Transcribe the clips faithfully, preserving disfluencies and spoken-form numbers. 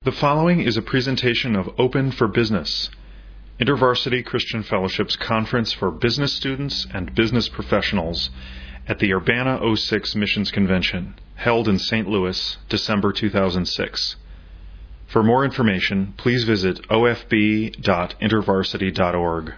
The following is a presentation of Open for Business, InterVarsity Christian Fellowship's conference for business students and business professionals at the Urbana oh six Missions Convention, held in Saint Louis, December two thousand six. For more information, please visit o f b dot intervarsity dot org.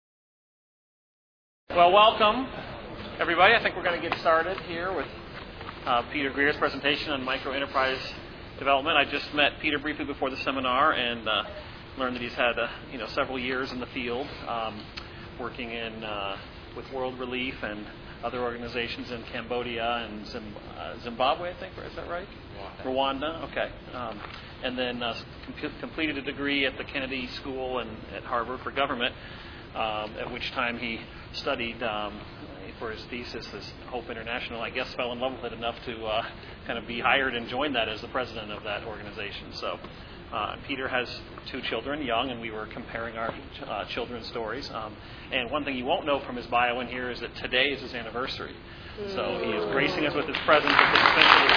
Well, welcome, everybody. I think we're going to get started here with uh, Peter Greer's presentation on micro-enterprise development. I just met Peter briefly before the seminar and uh, learned that he's had uh, you know several years in the field, um, working in uh, with World Relief and other organizations in Cambodia and Zim- uh, Zimbabwe, I think. Is that right? Rwanda. Rwanda. Okay. Um, and then uh, com- completed a degree at the Kennedy School and at Harvard for government, um, at which time he studied um, for his thesis as Hope International. I guess fell in love with it enough to uh, kind of be hired and join that as the president of that organization. So uh, Peter has two children, young, and we were comparing our uh, children's stories. Um, and one thing you won't know from his bio in here is that today is his anniversary. So he is gracing us with his presence at the expense of his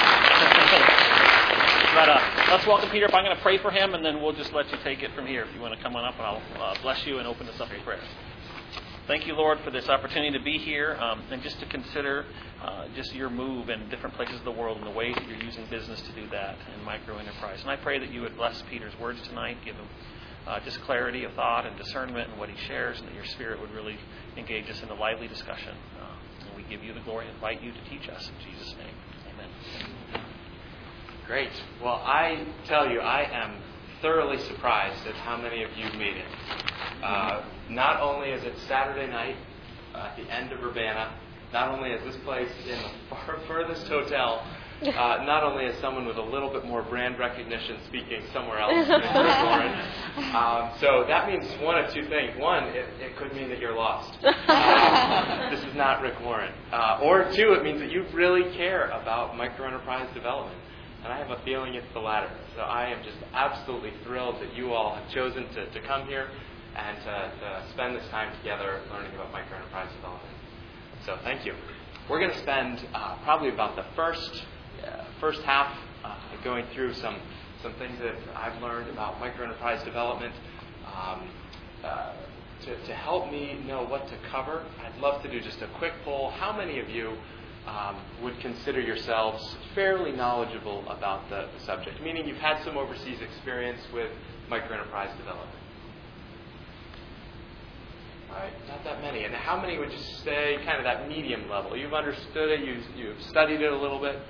wife. But uh, let's welcome Peter. If I'm going to pray for him, and then we'll just let you take it from here. If you want to come on up, and I'll uh, bless you and open this up in prayer. Thank you, Lord, for this opportunity to be here um, and just to consider uh, just your move in different places of the world and the ways that you're using business to do that in micro-enterprise. And I pray that you would bless Peter's words tonight, give him uh, just clarity of thought and discernment in what he shares, and that your Spirit would really engage us in a lively discussion. Uh, and we give you the glory and invite you to teach us. In Jesus' name, amen. Great. Well, I tell you, I am thoroughly surprised at how many of you made it. Uh, not only is it Saturday night uh, at the end of Urbana, not only is this place in the far furthest hotel, uh, not only is someone with a little bit more brand recognition speaking somewhere else than Rick Warren. Um, so that means one of two things. One, it, it could mean that you're lost. Uh, this is not Rick Warren. Uh, or two, it means that you really care about microenterprise development. And I have a feeling it's the latter. So I am just absolutely thrilled that you all have chosen to, to come here and to, to spend this time together learning about microenterprise development. So thank you. We're going to spend uh, probably about the first uh, first half uh, going through some some things that I've learned about microenterprise development. Um, uh, to, to help me know what to cover, I'd love to do just a quick poll. How many of you Um, would consider yourselves fairly knowledgeable about the, the subject, meaning you've had some overseas experience with microenterprise development? All right, not that many. And how many would you say kind of that medium level? You've understood it, you've, you've studied it a little bit?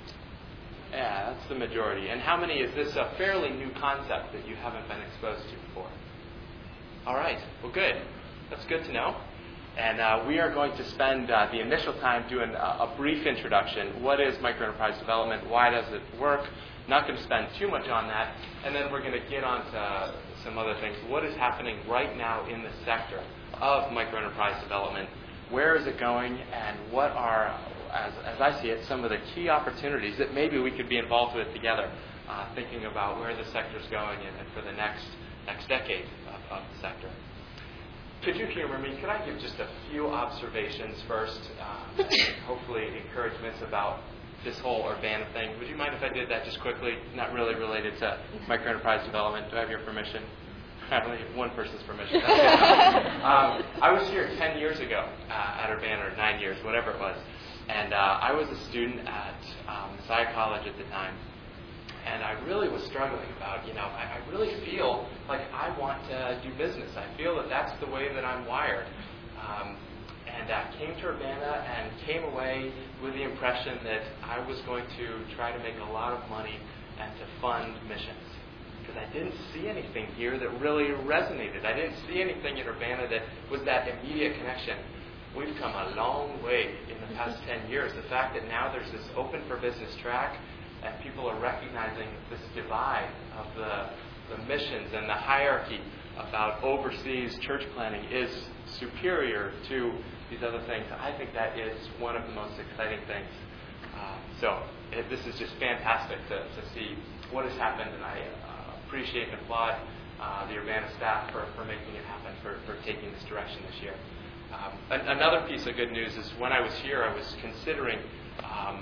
Yeah, that's the majority. And how many is this a fairly new concept that you haven't been exposed to before? All right, well, good. That's good to know. And uh, we are going to spend uh, the initial time doing a, a brief introduction. What is microenterprise development? Why does it work? Not going to spend too much on that. And then we're going to get on to some other things. What is happening right now in the sector of microenterprise development? Where is it going? And what are, as, as I see it, some of the key opportunities that maybe we could be involved with together, uh, thinking about where the sector is going and, and for the next, next decade of, of the sector. Could you humor me? Could I give just a few observations first, uh, and hopefully encouragements about this whole Urbana thing? Would you mind if I did that just quickly? Not really related to microenterprise development. Do I have your permission? I only have one person's permission. um, I was here ten years ago uh, at Urbana, or nine years, whatever it was. And uh, I was a student at um, Messiah College at the time. And I really was struggling about, you know, I, I really feel like I want to do business. I feel that that's the way that I'm wired. Um, and I uh, came to Urbana and came away with the impression that I was going to try to make a lot of money and to fund missions. Because I didn't see anything here that really resonated. I didn't see anything in Urbana that was that immediate connection. We've come a long way in the past ten years. The fact that now there's this open for business track, and people are recognizing this divide of the, the missions and the hierarchy about overseas church planning is superior to these other things. I think that is one of the most exciting things. Uh, so it, this is just fantastic to, to see what has happened, and I uh, appreciate and applaud uh, the Urbana staff for, for making it happen, for, for taking this direction this year. Um, an, another piece of good news is when I was here, I was considering um,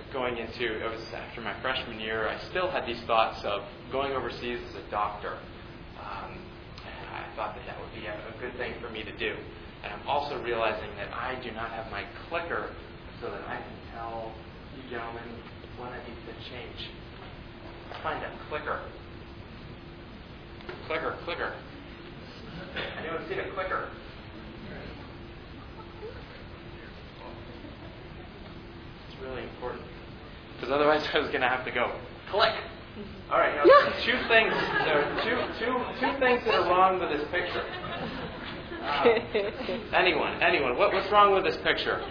going into, it was after my freshman year, I still had these thoughts of going overseas as a doctor. Um, and I thought that that would be a, a good thing for me to do. And I'm also realizing that I do not have my clicker so that I can tell you gentlemen when I need to change. Let's find a clicker. Clicker, clicker. Anyone seen a clicker? It's really important. Because otherwise I was going to have to go, click. All right, now yeah. two things. There are two, two, two things that are wrong with this picture. Uh, anyone, anyone, what, what's wrong with this picture?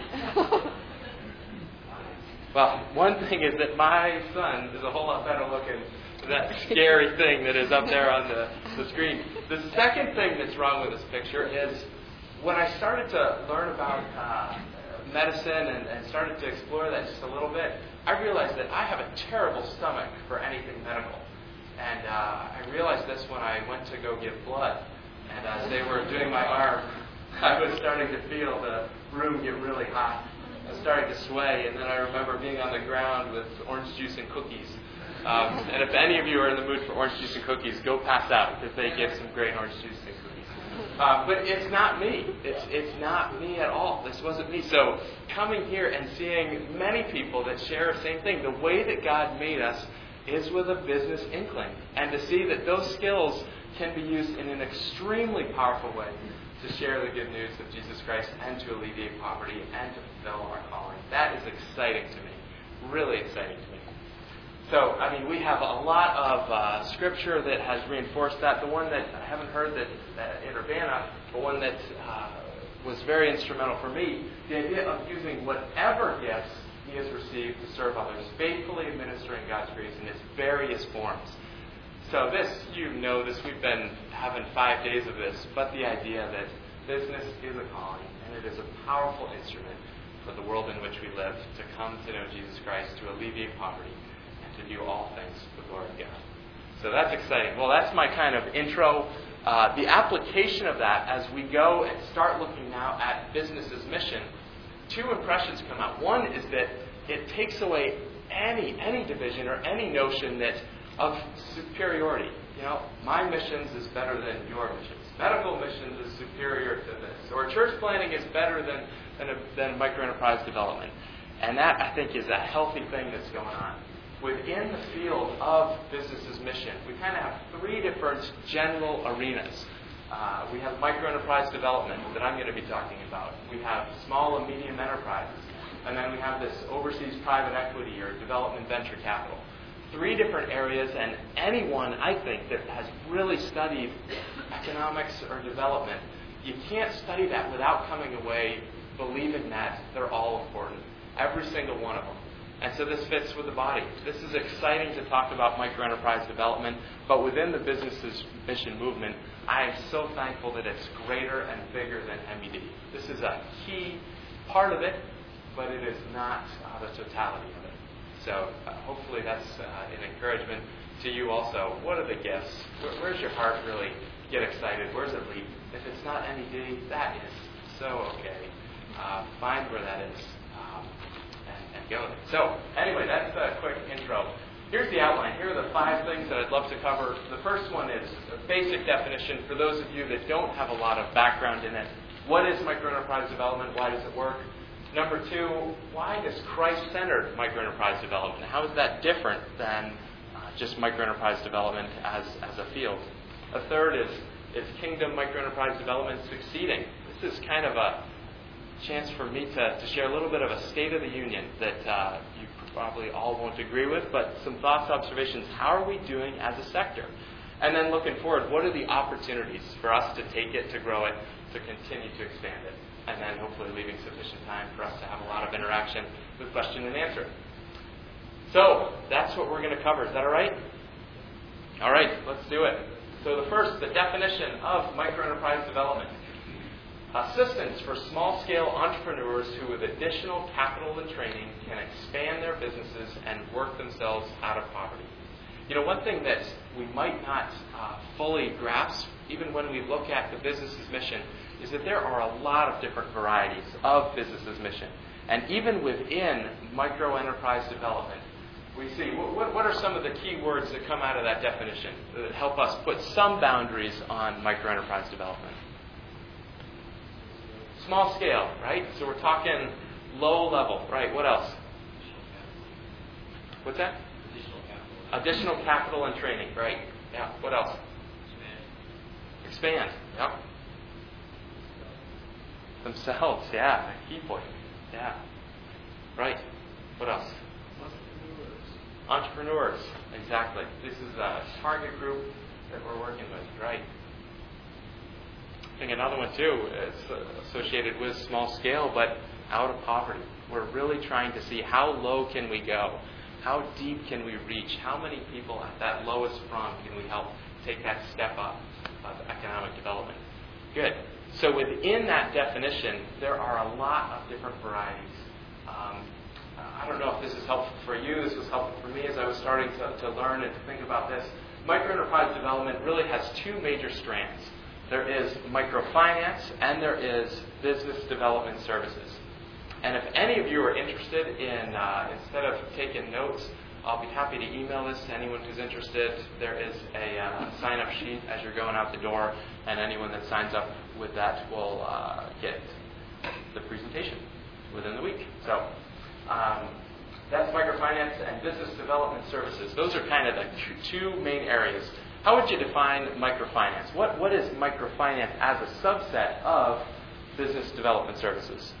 Well, one thing is that my son is a whole lot better looking than that scary thing that is up there on the, the screen. The second thing that's wrong with this picture is when I started to learn about uh, medicine and, and started to explore that just a little bit, I realized that I have a terrible stomach for anything medical. And uh, I realized this when I went to go give blood. And as they were doing my arm, I was starting to feel the room get really hot. I was starting to sway, and then I remember being on the ground with orange juice and cookies. Um, and if any of you are in the mood for orange juice and cookies, go pass out, because they give some great orange juice and cookies. Uh, but it's not me. It's it's not me at all. This wasn't me. So coming here and seeing many people that share the same thing, the way that God made us is with a business inkling. And to see that those skills can be used in an extremely powerful way to share the good news of Jesus Christ and to alleviate poverty and to fulfill our calling. That is exciting to me. Really exciting to me. So, I mean, we have a lot of uh, scripture that has reinforced that. The one that I haven't heard that, that in Urbana, but one that uh, was very instrumental for me, the idea of using whatever gifts he has received to serve others, faithfully administering God's grace in its various forms. So this, you know this, we've been having five days of this, but the idea that business is a calling, and it is a powerful instrument for the world in which we live to come to know Jesus Christ, to alleviate poverty, and to do all things for the glory of God. So that's exciting. Well, that's my kind of intro. Uh, the application of that, as we go and start looking now at business's mission, two impressions come out. One is that it takes away any any division or any notion that of superiority. You know, my missions is better than your missions. Medical missions is superior to this. Or church planning is better than than, a, than microenterprise development. And that, I think, is a healthy thing that's going on. Within the field of business's mission, we kind of have three different general arenas. Uh, we have microenterprise development that I'm going to be talking about. We have small and medium enterprises. And then we have this overseas private equity or development venture capital. Three different areas, and anyone, I think, that has really studied economics or development, you can't study that without coming away believing that they're all important. Every single one of them. And so this fits with the body. This is exciting to talk about microenterprise development, but within the business's mission movement, I am so thankful that it's greater and bigger than M E D. This is a key part of it, but it is not uh, the totality of it. So uh, hopefully that's uh, an encouragement to you also. What are the gifts? Where, where's your heart really get excited? Where's it lead? If it's not M E D, that is so okay. Uh, find where that is um, and, and go there. So anyway, that's a quick intro. Here's the outline. Here are the five things that I'd love to cover. The first one is a basic definition for those of you that don't have a lot of background in it. What is microenterprise development? Why does it work? Number two, why does Christ-centered microenterprise development? How is that different than uh, just microenterprise development as, as a field? A third is, is kingdom microenterprise development succeeding? This is kind of a chance for me to, to share a little bit of a state of the union that uh, you probably all won't agree with, but some thoughts, observations. How are we doing as a sector? And then looking forward, what are the opportunities for us to take it, to grow it, to continue to expand it? And then hopefully leaving sufficient time for us to have a lot of interaction with question and answer. So that's what we're going to cover. Is that all right? All right, let's do it. So the first, the definition of microenterprise development. Assistance for small-scale entrepreneurs who, with additional capital and training, can expand their businesses and work themselves out of poverty. You know, one thing that we might not uh, fully grasp, even when we look at the business's mission, is that there are a lot of different varieties of business's mission. And even within micro-enterprise development, we see, what, what are some of the key words that come out of that definition that help us put some boundaries on micro-enterprise development? Small scale, right? So we're talking low level, right? What else? What's that? Additional capital. Additional capital and training, right? Yeah. What else? Expand. Expand. Yep. Themselves, yeah. A key point. Yeah. Right. What else? Entrepreneurs. Entrepreneurs. Exactly. This is a target group that we're working with, right? I think another one too is associated with small scale, but out of poverty. We're really trying to see how low can we go? How deep can we reach? How many people at that lowest rung can we help take that step up of economic development? Good. So within that definition, there are a lot of different varieties. Um, I don't know if this is helpful for you. This was helpful for me as I was starting to, to learn and to think about this. Microenterprise development really has two major strands. There is microfinance and there is business development services. And if any of you are interested in, uh, instead of taking notes, I'll be happy to email this to anyone who's interested. There is a uh, sign-up sheet as you're going out the door, and anyone that signs up with that will uh, get the presentation within the week. So um, that's microfinance and business development services. Those are kind of the two main areas. How would you define microfinance? What What is microfinance as a subset of business development services?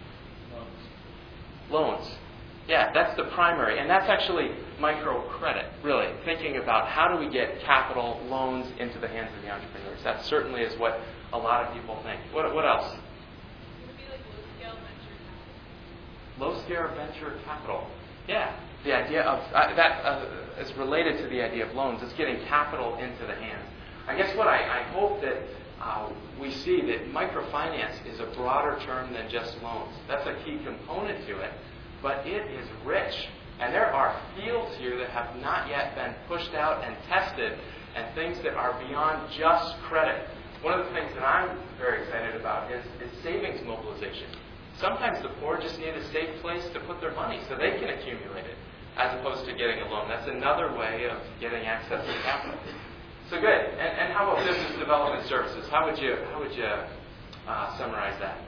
Loans. Yeah, that's the primary. And that's actually microcredit, really. Thinking about how do we get capital, loans into the hands of the entrepreneurs. That certainly is what a lot of people think. What, what else? Would it be like low-scale venture capital? Low-scale venture capital. Yeah. The idea of, uh, that uh, is related to the idea of loans. It's getting capital into the hands. I guess what I, I hope that Uh, we see that microfinance is a broader term than just loans. That's a key component to it, but it is rich. And there are fields here that have not yet been pushed out and tested, and things that are beyond just credit. One of the things that I'm very excited about is, is savings mobilization. Sometimes the poor just need a safe place to put their money so they can accumulate it, as opposed to getting a loan. That's another way of getting access to capital. So good. And, and how about business development services? How would you how would you uh, summarize that?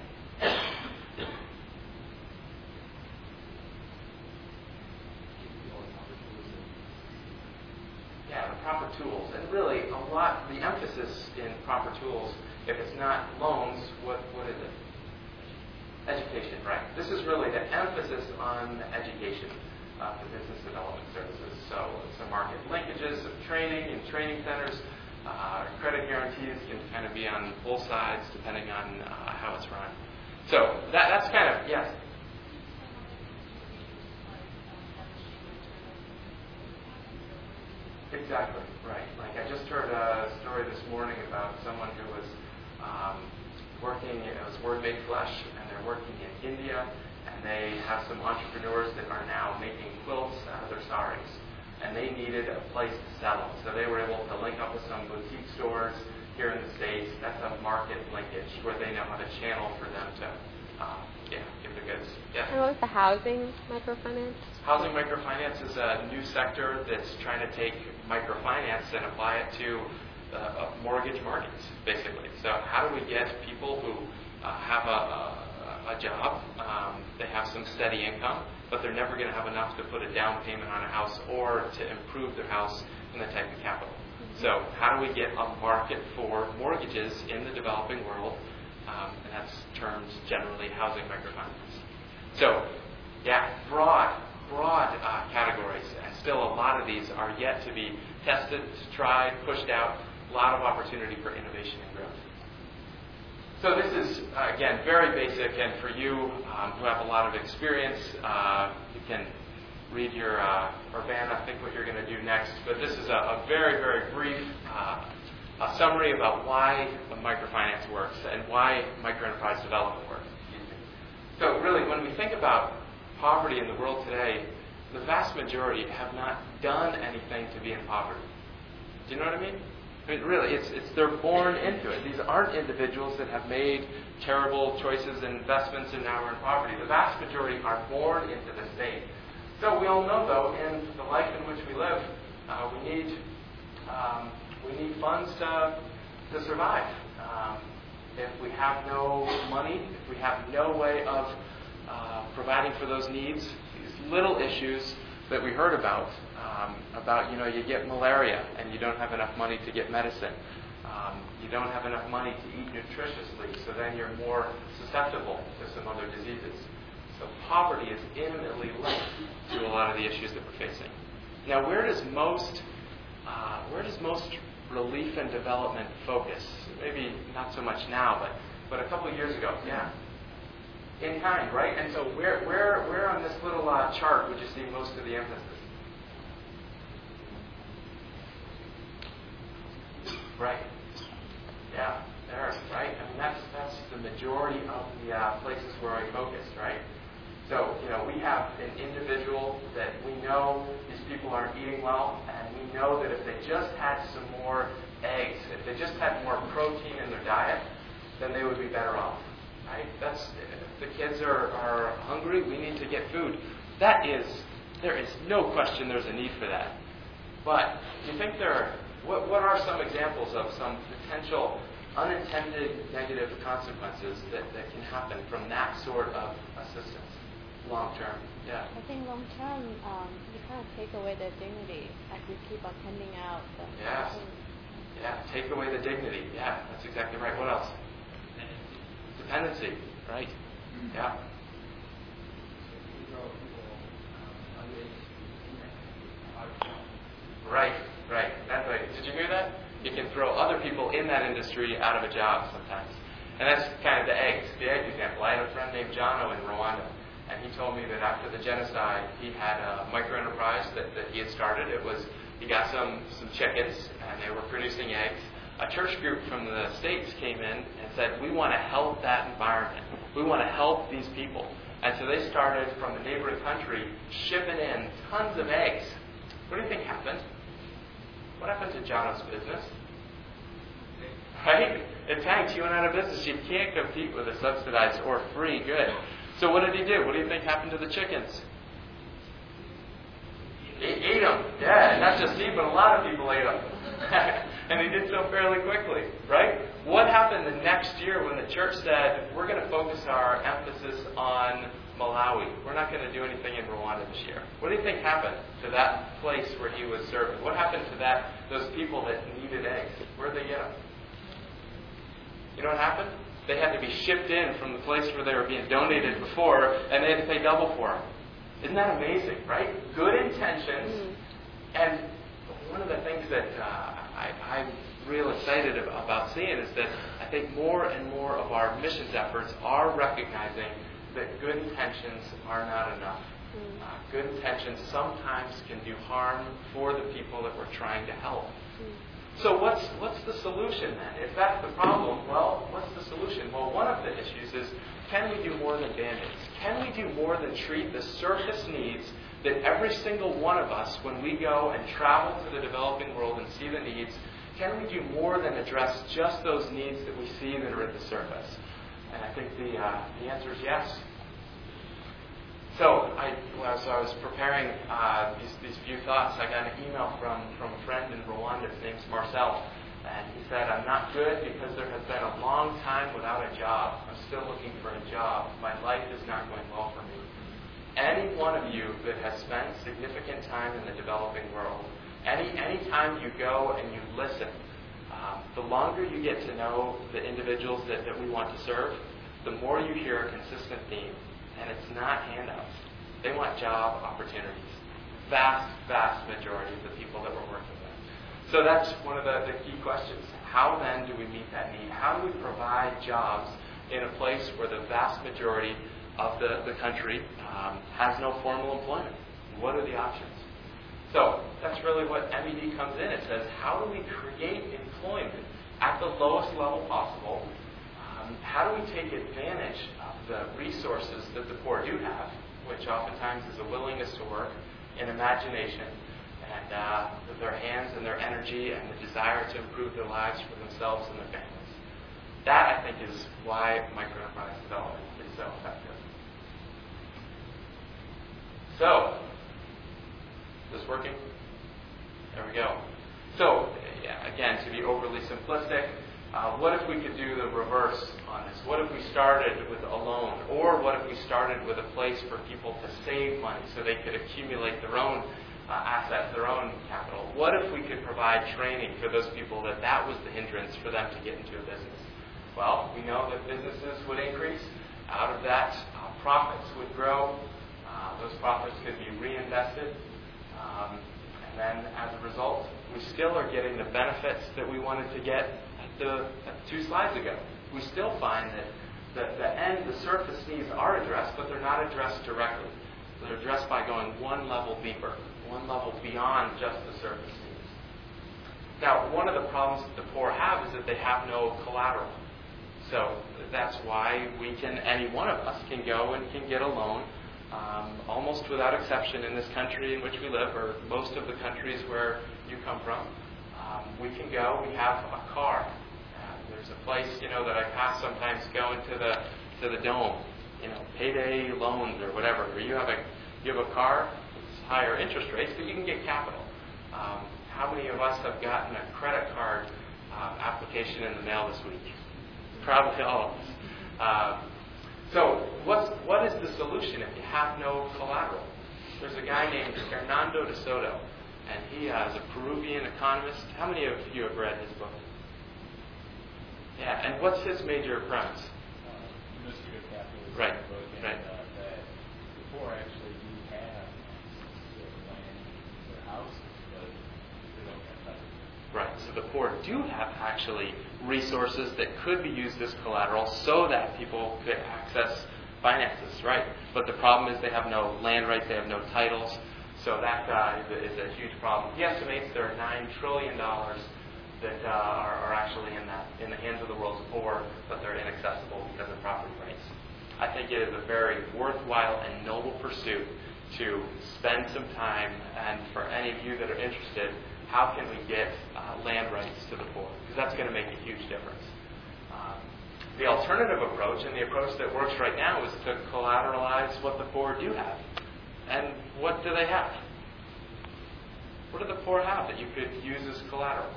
Yeah, the proper tools. And really, a lot, the emphasis in proper tools, if it's not loans, what what is it? Education, right. This is really the emphasis on education uh, for business development services. So some market linkages of training and training centers. Uh, credit guarantees can kind of be on both sides depending on uh, how it's run. So that, that's kind of, yes. Exactly, right. Like I just heard a story this morning about someone who was um, working, it was Word Made Flesh, and they're working in India, and they have some entrepreneurs that are now making quilts out of their saris. And they needed a place to sell them. So they were able to link up with some boutique stores here in the States. That's a market linkage where they know how to channel for them to um, yeah, give the goods. Yeah. And what was the housing microfinance? Housing microfinance is a new sector that's trying to take microfinance and apply it to uh, mortgage markets, basically. So how do we get people who uh, have a, a, a job, um, they have some steady income, but they're never going to have enough to put a down payment on a house or to improve their house in the type of capital. Mm-hmm. So how do we get a market for mortgages in the developing world? Um, and that's termed generally housing microfinance. So, yeah, broad, broad uh, categories. And still a lot of these are yet to be tested, tried, pushed out. A lot of opportunity for innovation and growth. So this is, uh, again, very basic, and for you um, who have a lot of experience, uh, you can read your uh, Urbana, think what you're going to do next. But this is a, a very, very brief uh, a summary about why microfinance works and why microenterprise development works. So really, when we think about poverty in the world today, the vast majority have not done anything to be in poverty. Do you know what I mean? I mean, really, it's, it's they're born into it. These aren't individuals that have made terrible choices and investments and now are in poverty. The vast majority are born into the state. So we all know, though, in the life in which we live, uh, we need um, we need funds to to survive. Um, if we have no money, if we have no way of uh, providing for those needs, these little issues that we heard about, um, about, you know, you get malaria and you don't have enough money to get medicine. Um, you don't have enough money to eat nutritiously, so then you're more susceptible to some other diseases. So poverty is intimately linked to a lot of the issues that we're facing. Now, where does most, uh, where does most relief and development focus? Maybe not so much now, but but a couple of years ago, yeah. In kind, right? And so where where where on this little uh, chart would you see most of the emphasis? Right. Yeah, there, right? I mean, that's that's the majority of the uh, places where I focused, right? So, you know, we have an individual that we know these people aren't eating well, and we know that if they just had some more eggs, if they just had more protein in their diet, then they would be better off, right? That's, if the kids are, are hungry, we need to get food. That is, there is no question there's a need for that. But do you think there are, what, what are some examples of some potential unintended negative consequences that, that can happen from that sort of assistance? Long term, yeah. I think long term, um, you kind of take away the dignity, like you keep on handing out the. Yes. Yeah, take away the dignity. Yeah, that's exactly right. What else? Dependency, right? Yeah. Right, right. That's right. Did you hear that? You can throw other people in that industry out of a job sometimes. And that's kind of the eggs, the egg example. I had a friend named Jono in Rwanda. And he told me that after the genocide, he had a micro-enterprise that, that he had started. It was, he got some, some chickens, and they were producing eggs. A church group from the States came in and said, we want to help that environment. We want to help these people. And so they started from the neighboring country shipping in tons of eggs. What do you think happened? What happened to Jono's business? Right? It tanked. He went out of business. You can't compete with a subsidized or free good. So what did he do? What do you think happened to the chickens? He ate them. Yeah, not just he, but a lot of people ate them. And he did so fairly quickly, right? What happened the next year when the church said, we're going to focus our emphasis on Malawi. We're not going to do anything in Rwanda this year. What do you think happened to that place where he was serving? What happened to that those people that needed eggs? Where did they get them? You know what happened? They had to be shipped in from the place where they were being donated before, and they had to pay double for them. Isn't that amazing, right? Good intentions. Mm. And one of the things that uh, I, I'm real excited about seeing is that I think more and more of our missions efforts are recognizing that good intentions are not enough. Mm. Uh, good intentions sometimes can do harm for the people that we're trying to help. Mm. So what's what's the solution then? If that's the problem, well, what's the solution? Well, one of the issues is, can we do more than Band-Aids? Can we do more than treat the surface needs that every single one of us, when we go and travel to the developing world and see the needs, can we do more than address just those needs that we see that are at the surface? And I think the uh, the answer is yes. So, I, as I was preparing uh, these, these few thoughts, I got an email from, from a friend in Rwanda. His name's Marcel. And he said, I'm not good because there has been a long time without a job. I'm still looking for a job. My life is not going well for me. Any one of you that has spent significant time in the developing world, any any time you go and you listen, um, the longer you get to know the individuals that, that we want to serve, the more you hear a consistent theme. And it's not handouts. They want job opportunities. Vast, vast majority of the people that we're working with. So that's one of the, the key questions. How then do we meet that need? How do we provide jobs in a place where the vast majority of the, the country um, has no formal employment? What are the options? So that's really what M E D comes in. It says, how do we create employment at the lowest level possible? Um, how do we take advantage the resources that the poor do have, which oftentimes is a willingness to work, an imagination, and uh, their hands and their energy and the desire to improve their lives for themselves and their families. That, I think, is why microenterprise development is so effective. So, is this working? There we go. So, yeah, again, to be overly simplistic, uh, what if we could do the reverse on this? What if we started with a loan? Or what if we started with a place for people to save money so they could accumulate their own uh, assets, their own capital? What if we could provide training for those people that that was the hindrance for them to get into a business? Well, we know that businesses would increase. Out of that, uh, profits would grow. Uh, those profits could be reinvested. Um, and then, as a result, we still are getting the benefits that we wanted to get at the at two slides ago. We still find that the, the end, the surface needs are addressed, but they're not addressed directly. They're addressed by going one level deeper, one level beyond just the surface needs. Now, one of the problems that the poor have is that they have no collateral. So that's why we can, any one of us can go and can get a loan, um, almost without exception in this country in which we live, or most of the countries where you come from. Um, we can go, we have a car. Uh, there's a place, you know, that I pass sometimes going to the to the Dome, you know, payday loans or whatever. Or you have a you have a car, it's higher interest rates, but you can get capital. Um, how many of us have gotten a credit card um, application in the mail this week? Probably all of us. Um, so what's, what is the solution if you have no collateral? There's a guy named Hernando de Soto, and he is a Peruvian economist. How many of you have read his book? Yeah, and what's his major premise? Uh, mystery of capitalism. Right, book, and, right. Uh, that the poor actually do have their land, their houses, but they don't have title. Right, so the poor do have actually resources that could be used as collateral so that people could access finances, right? But the problem is they have no land rights, they have no titles, so that uh, is, a, is a huge problem. He estimates there are nine trillion dollars that uh, are, are actually in that in the hands of the world's poor, but they're inaccessible because of property rights. I think it is a very worthwhile and noble pursuit to spend some time, and for any of you that are interested, how can we get uh, land rights to the poor? Because that's going to make a huge difference. Um, the alternative approach, and the approach that works right now, is to collateralize what the poor do have. And what do they have? What do the poor have that you could use as collateral?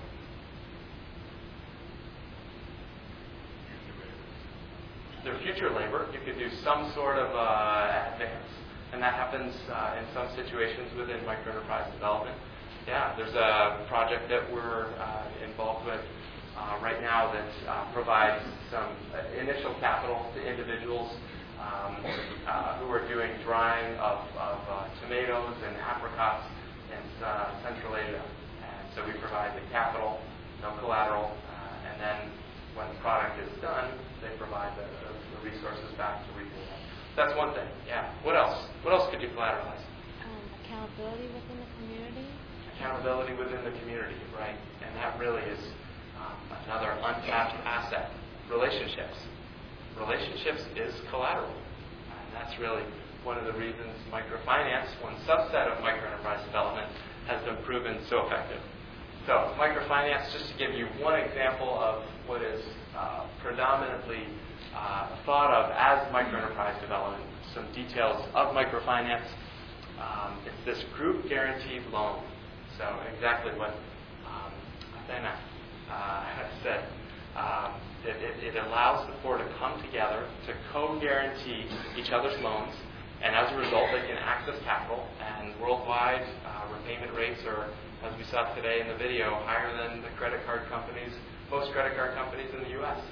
Their future labor. You could do some sort of uh, advance. And that happens uh, in some situations within microenterprise development. Yeah, there's a project that we're uh, involved with uh, right now that uh, provides some initial capital to individuals um, uh, who are doing drying of, of uh, tomatoes and apricots in uh, Central Asia. And so we provide the capital, no collateral, uh, and then when the product is done, they provide the, the, the resources back to repay them. That's one thing. Yeah. What else? What else could you collateralize? Um, accountability within the community. Accountability within the community, right? And that really is um, another untapped asset. Relationships. Relationships is collateral. And that's really one of the reasons microfinance, one subset of microenterprise development, has been proven so effective. So microfinance, just to give you one example of what is uh, predominantly uh, thought of as microenterprise development, some details of microfinance. Um, it's this group guaranteed loan. So exactly what um, Athena uh, said. Um, it, it, it allows the poor to come together to co-guarantee each other's loans, and as a result, they can access capital. And worldwide, uh, repayment rates are, as we saw today in the video, higher than the credit card companies, most credit card companies in the U S.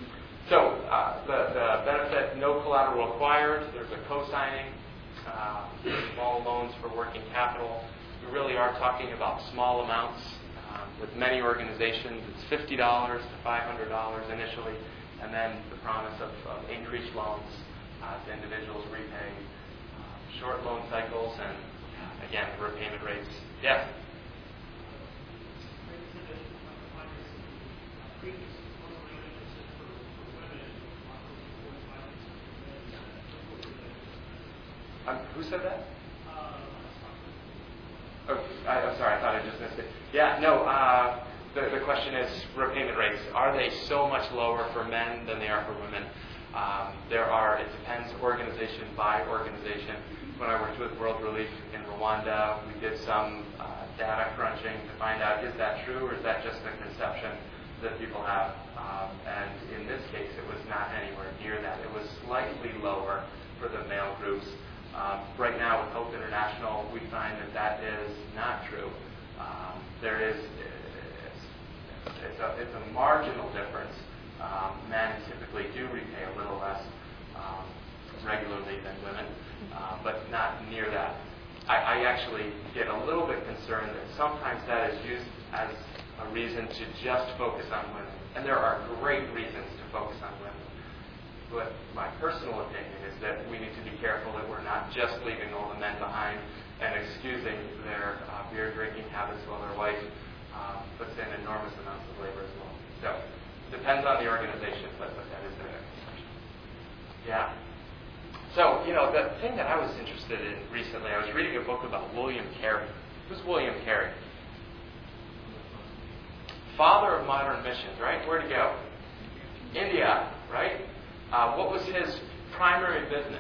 So uh, the, the benefit: no collateral required. There's a co-signing, uh, small loans for working capital. We really are talking about small amounts. Um, with many organizations, it's fifty dollars to five hundred dollars initially, and then the promise of, of increased loans uh, to individuals repaying uh, short loan cycles, and uh, again, the repayment rates. Yes? Um, who said that? Oh, I, I'm sorry, Yeah, no, uh, the, the question is repayment rates. Are they so much lower for men than they are for women? Um, there are, it depends organization by organization. When I worked with World Relief in Rwanda, we did some uh, data crunching to find out, is that true or is that just a conception that people have? Um, and in this case, it was not anywhere near that. It was slightly lower for the male groups. Um, right now with Hope International, we find that that is not true. Um, there is, it's, it's, a, it's a marginal difference. Um, men typically do repay a little less um, regularly than women, uh, but not near that. I, I actually get a little bit concerned that sometimes that is used as a reason to just focus on women. And there are great reasons to focus on women. But my personal opinion is that we need to be careful that we're not just leaving all the men behind and excusing their uh, beer drinking habits while their wife uh, puts in enormous amounts of labor as well. So, depends on the organization, but, but that is their exception. Yeah. So, you know, the thing that I was interested in recently, I was reading a book about William Carey. Who's William Carey? Father of modern missions, right? Where'd he go? India, right? Uh, what was his primary business?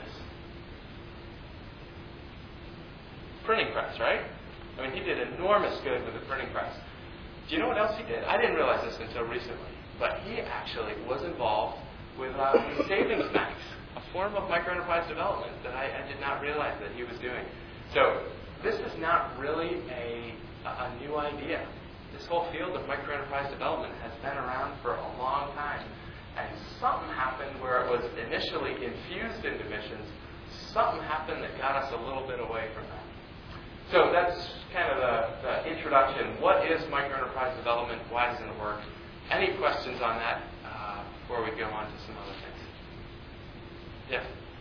Printing press, right? I mean, he did enormous good with the printing press. Do you know what else he did? I didn't realize this until recently, but he actually was involved with uh, savings banks, a form of microenterprise development that I, I did not realize that he was doing. So this is not really a, a new idea. This whole field of microenterprise development has been around for a long time. And something happened where it was initially infused into missions. Something happened that got us a little bit away from that. So that's kind of the, the introduction. What is microenterprise development? Why doesn't it work? Any questions on that uh, before we go on to some other things? Yes?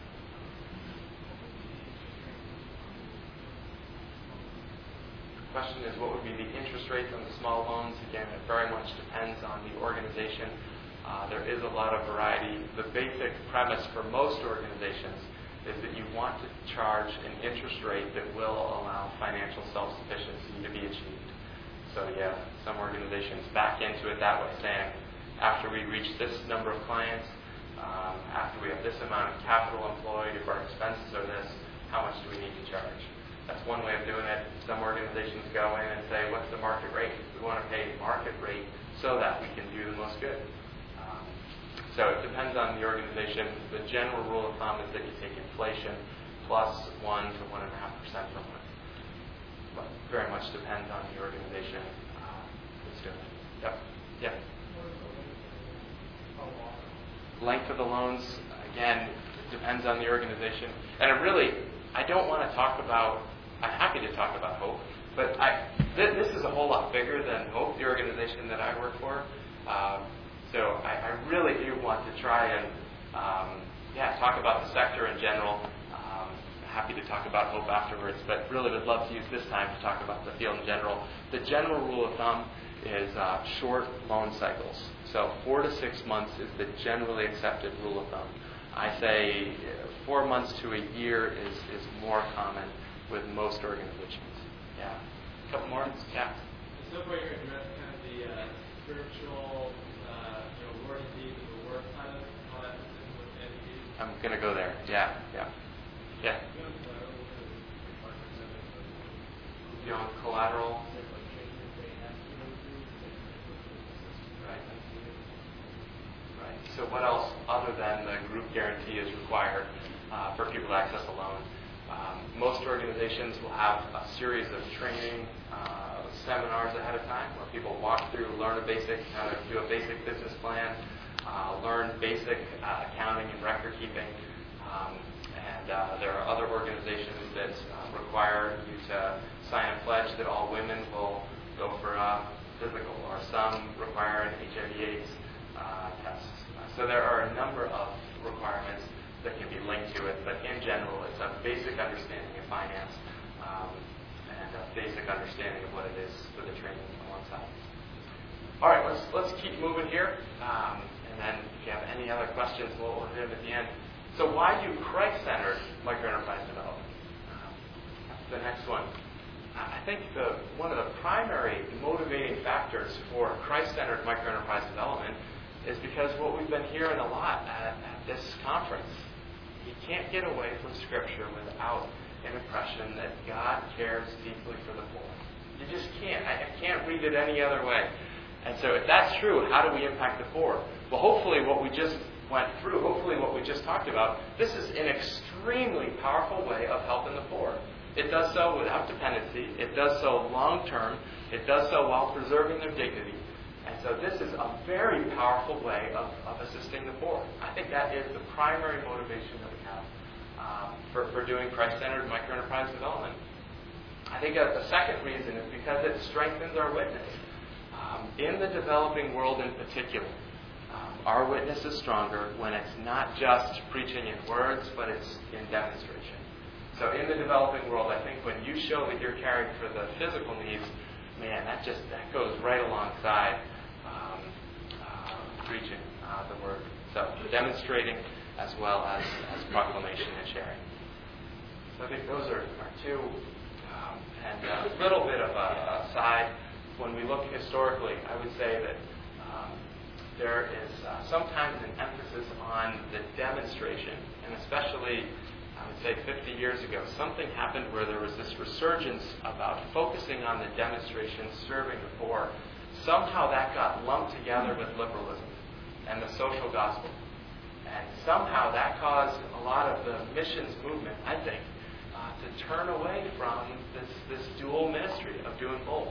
The question is, what would be the interest rate on the small loans? Again, it very much depends on the organization. Uh, there is a lot of variety. The basic premise for most organizations is that you want to charge an interest rate that will allow financial self-sufficiency to be achieved. So yeah, some organizations back into it that way, saying, after we reach this number of clients, um, after we have this amount of capital employed, if our expenses are this, how much do we need to charge? That's one way of doing it. Some organizations go in and say, what's the market rate? We want to pay market rate so that we can do the most good. So it depends on the organization. The general rule of thumb is that you take inflation plus one to one and a half percent per month. But very much depends on the organization uh, that's doing it. Yep. Yeah. Length of the loans, again, depends on the organization. And it really, I don't want to talk about. I'm happy to talk about Hope, but I, th- this is a whole lot bigger than Hope, the organization that I work for. Um, So I, I really do want to try and, um, yeah, talk about the sector in general. Um, happy to talk about Hope afterwards, but really would love to use this time to talk about the field in general. The general rule of thumb is uh, short loan cycles. So four to six months is the generally accepted rule of thumb. I say four months to a year is, is more common with most organizations. Yeah. A couple more? Yeah. So far you're addressing kind of the uh, spiritual I'm going to go there. Yeah, yeah. Yeah. Beyond collateral. Right. Right. So what else other than the group guarantee is required uh, for people to access a loan? Um, most organizations will have a series of training uh, seminars ahead of time where people walk through, learn a basic, how to do a basic business plan, Uh, learn basic uh, accounting and record keeping. Um, and uh, there are other organizations that uh, require you to sign a pledge that all women will go for a physical, or some require an H I V AIDS uh, test. Uh, so there are a number of requirements that can be linked to it, but in general, it's a basic understanding of finance um, and a basic understanding of what it is for the training on one side. All right, let's let's keep moving here. Um, And then if you have any other questions, we'll, we'll hit them at the end. So why do Christ-centered microenterprise development? Uh, the next one. I think the one of the primary motivating factors for Christ-centered microenterprise development is because what we've been hearing a lot at, at this conference. You can't get away from Scripture without an impression that God cares deeply for the poor. You just can't. I, I can't read it any other way. And so if that's true, how do we impact the poor? Well, hopefully what we just went through, hopefully what we just talked about, this is an extremely powerful way of helping the poor. It does so without dependency. It does so long-term. It does so while preserving their dignity. And so this is a very powerful way of, of assisting the poor. I think that is the primary motivation that we have uh, for, for doing Christ-centered microenterprise development. I think a, a second reason is because it strengthens our witness. Um, in the developing world in particular, um, our witness is stronger when it's not just preaching in words, but it's in demonstration. So in the developing world, I think when you show that you're caring for the physical needs, man, that just that goes right alongside um, uh, preaching uh, the word. So demonstrating as well as, as proclamation and sharing. So I think those are, are two. Um, and a little bit of a, a side. When we look historically, I would say that um, there is uh, sometimes an emphasis on the demonstration, and especially I would say fifty years ago, something happened where there was this resurgence about focusing on the demonstration, serving the poor. Somehow that got lumped together with liberalism and the social gospel. And somehow that caused a lot of the missions movement, I think, uh, to turn away from this, this dual ministry of doing both.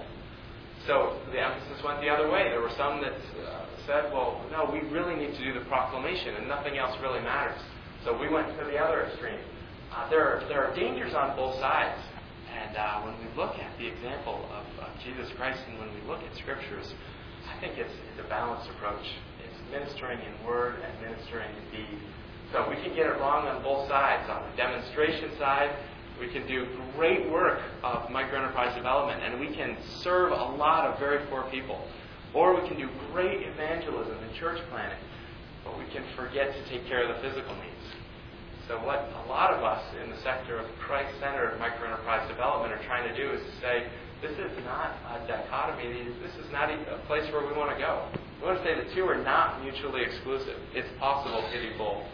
So the emphasis went the other way. There were some that uh, said, well, no, we really need to do the proclamation and nothing else really matters. So we went to the other extreme. Uh, there, are, there are dangers on both sides. And uh, when we look at the example of, of Jesus Christ and when we look at Scriptures, I think it's, it's a balanced approach. It's ministering in word and ministering in deed. So we can get it wrong on both sides. On the demonstration side, we can do great work of microenterprise development, and we can serve a lot of very poor people. Or we can do great evangelism and church planting, but we can forget to take care of the physical needs. So what a lot of us in the sector of Christ-centered microenterprise development are trying to do is to say, this is not a dichotomy. This is not a place where we want to go. We want to say the two are not mutually exclusive. It's possible to do both.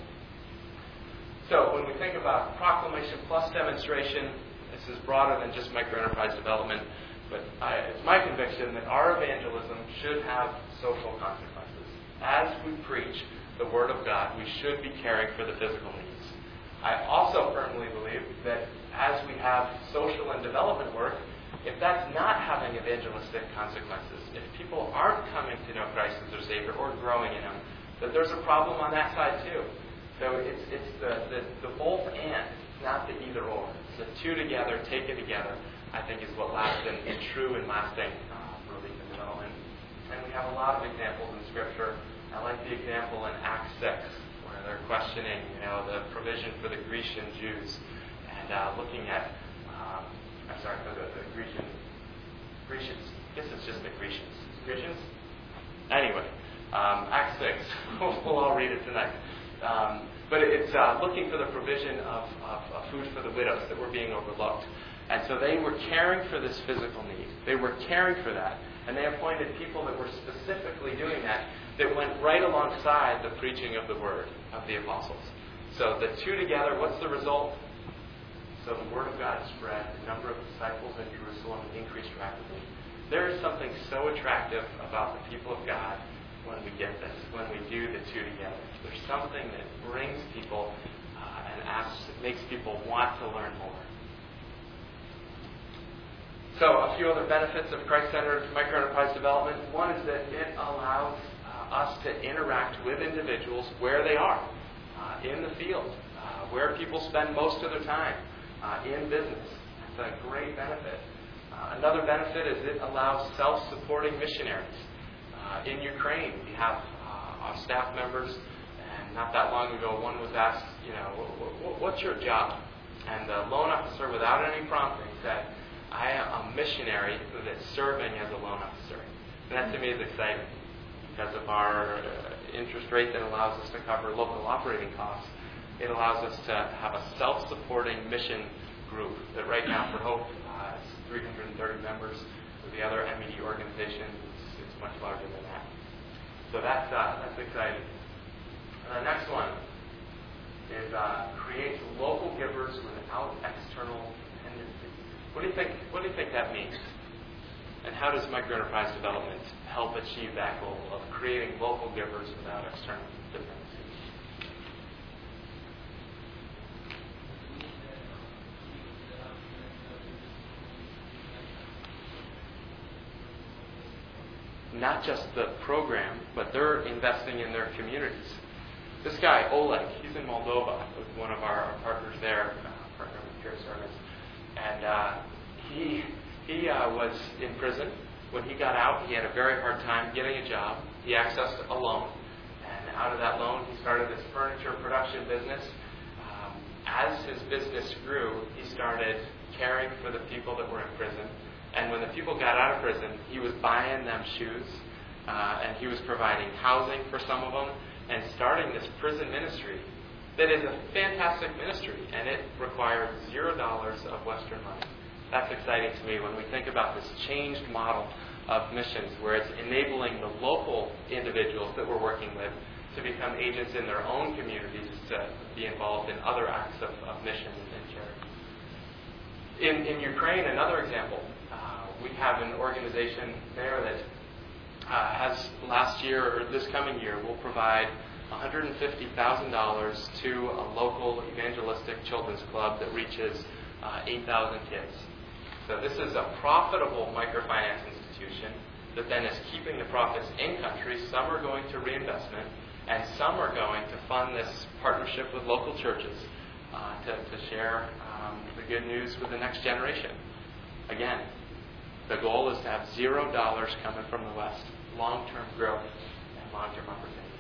So when we think about proclamation plus demonstration, this is broader than just microenterprise development, but I, it's my conviction that our evangelism should have social consequences. As we preach the Word of God, we should be caring for the physical needs. I also firmly believe that as we have social and development work, if that's not having evangelistic consequences, if people aren't coming to know Christ as their Savior or growing in Him, that there's a problem on that side too. So it's it's the, the, the both and, not the either or. The two together, taken together, I think is what lasts in, in true and lasting uh, relief and development. And we have a lot of examples in Scripture. I like the example in Acts six, where they're questioning, you know, the provision for the Grecian Jews, and uh, looking at, um, I'm sorry, for the, the Grecian, Grecians. I guess it's just the Grecians. Grecians? Anyway, um, Acts six. We'll all read it tonight. Um, but it's uh, looking for the provision of, of, of food for the widows that were being overlooked. And so they were caring for this physical need. They were caring for that. And they appointed people that were specifically doing that, that went right alongside the preaching of the Word of the apostles. So the two together, what's the result? So the Word of God spread. The number of disciples in Jerusalem increased rapidly. There is something so attractive about the people of God when we get this, when we do the two together. There's something that brings people uh, and asks, makes people want to learn more. So a few other benefits of Christ-centered microenterprise development. One is that it allows uh, us to interact with individuals where they are, uh, in the field, uh, where people spend most of their time, uh, in business. That's a great benefit. Uh, another benefit is it allows self-supporting missionaries. Uh, in Ukraine, we have uh, our staff members, and not that long ago, one was asked, you know, w- w- what's your job? And the loan officer, without any prompting, said, I am a missionary that's serving as a loan officer. And that to me is exciting because of our uh, interest rate that allows us to cover local operating costs. It allows us to have a self-supporting mission group that right now for Hope uh, is three hundred thirty members. With the other M E D organizations, it's, it's much larger than that. So that's uh, that's exciting. And the next one is uh, create local givers without external dependency. What do you think? What do you think that means? And how does microenterprise development help achieve that goal of creating local givers without external dependency? Not just the program, but they're investing in their communities. This guy, Oleg, he's in Moldova with one of our, our partners there, uh, partner with Care Service. And uh, he he uh, was in prison. When he got out, he had a very hard time getting a job. He accessed a loan. And out of that loan, he started this furniture production business. Um, as his business grew, he started caring for the people that were in prison. And when the people got out of prison, he was buying them shoes, uh, and he was providing housing for some of them, and starting this prison ministry that is a fantastic ministry, and it required zero dollars of Western money. That's exciting to me when we think about this changed model of missions, where it's enabling the local individuals that we're working with to become agents in their own communities to be involved in other acts of, of mission and charity. In, in Ukraine, another example. We have an organization there that uh, has last year or this coming year will provide one hundred fifty thousand dollars to a local evangelistic children's club that reaches uh, eight thousand kids. So this is a profitable microfinance institution that then is keeping the profits in country. Some are going to reinvestment, and some are going to fund this partnership with local churches uh, to, to share um, the good news with the next generation. Again, the goal is to have zero dollars coming from the West, long-term growth and long-term opportunity.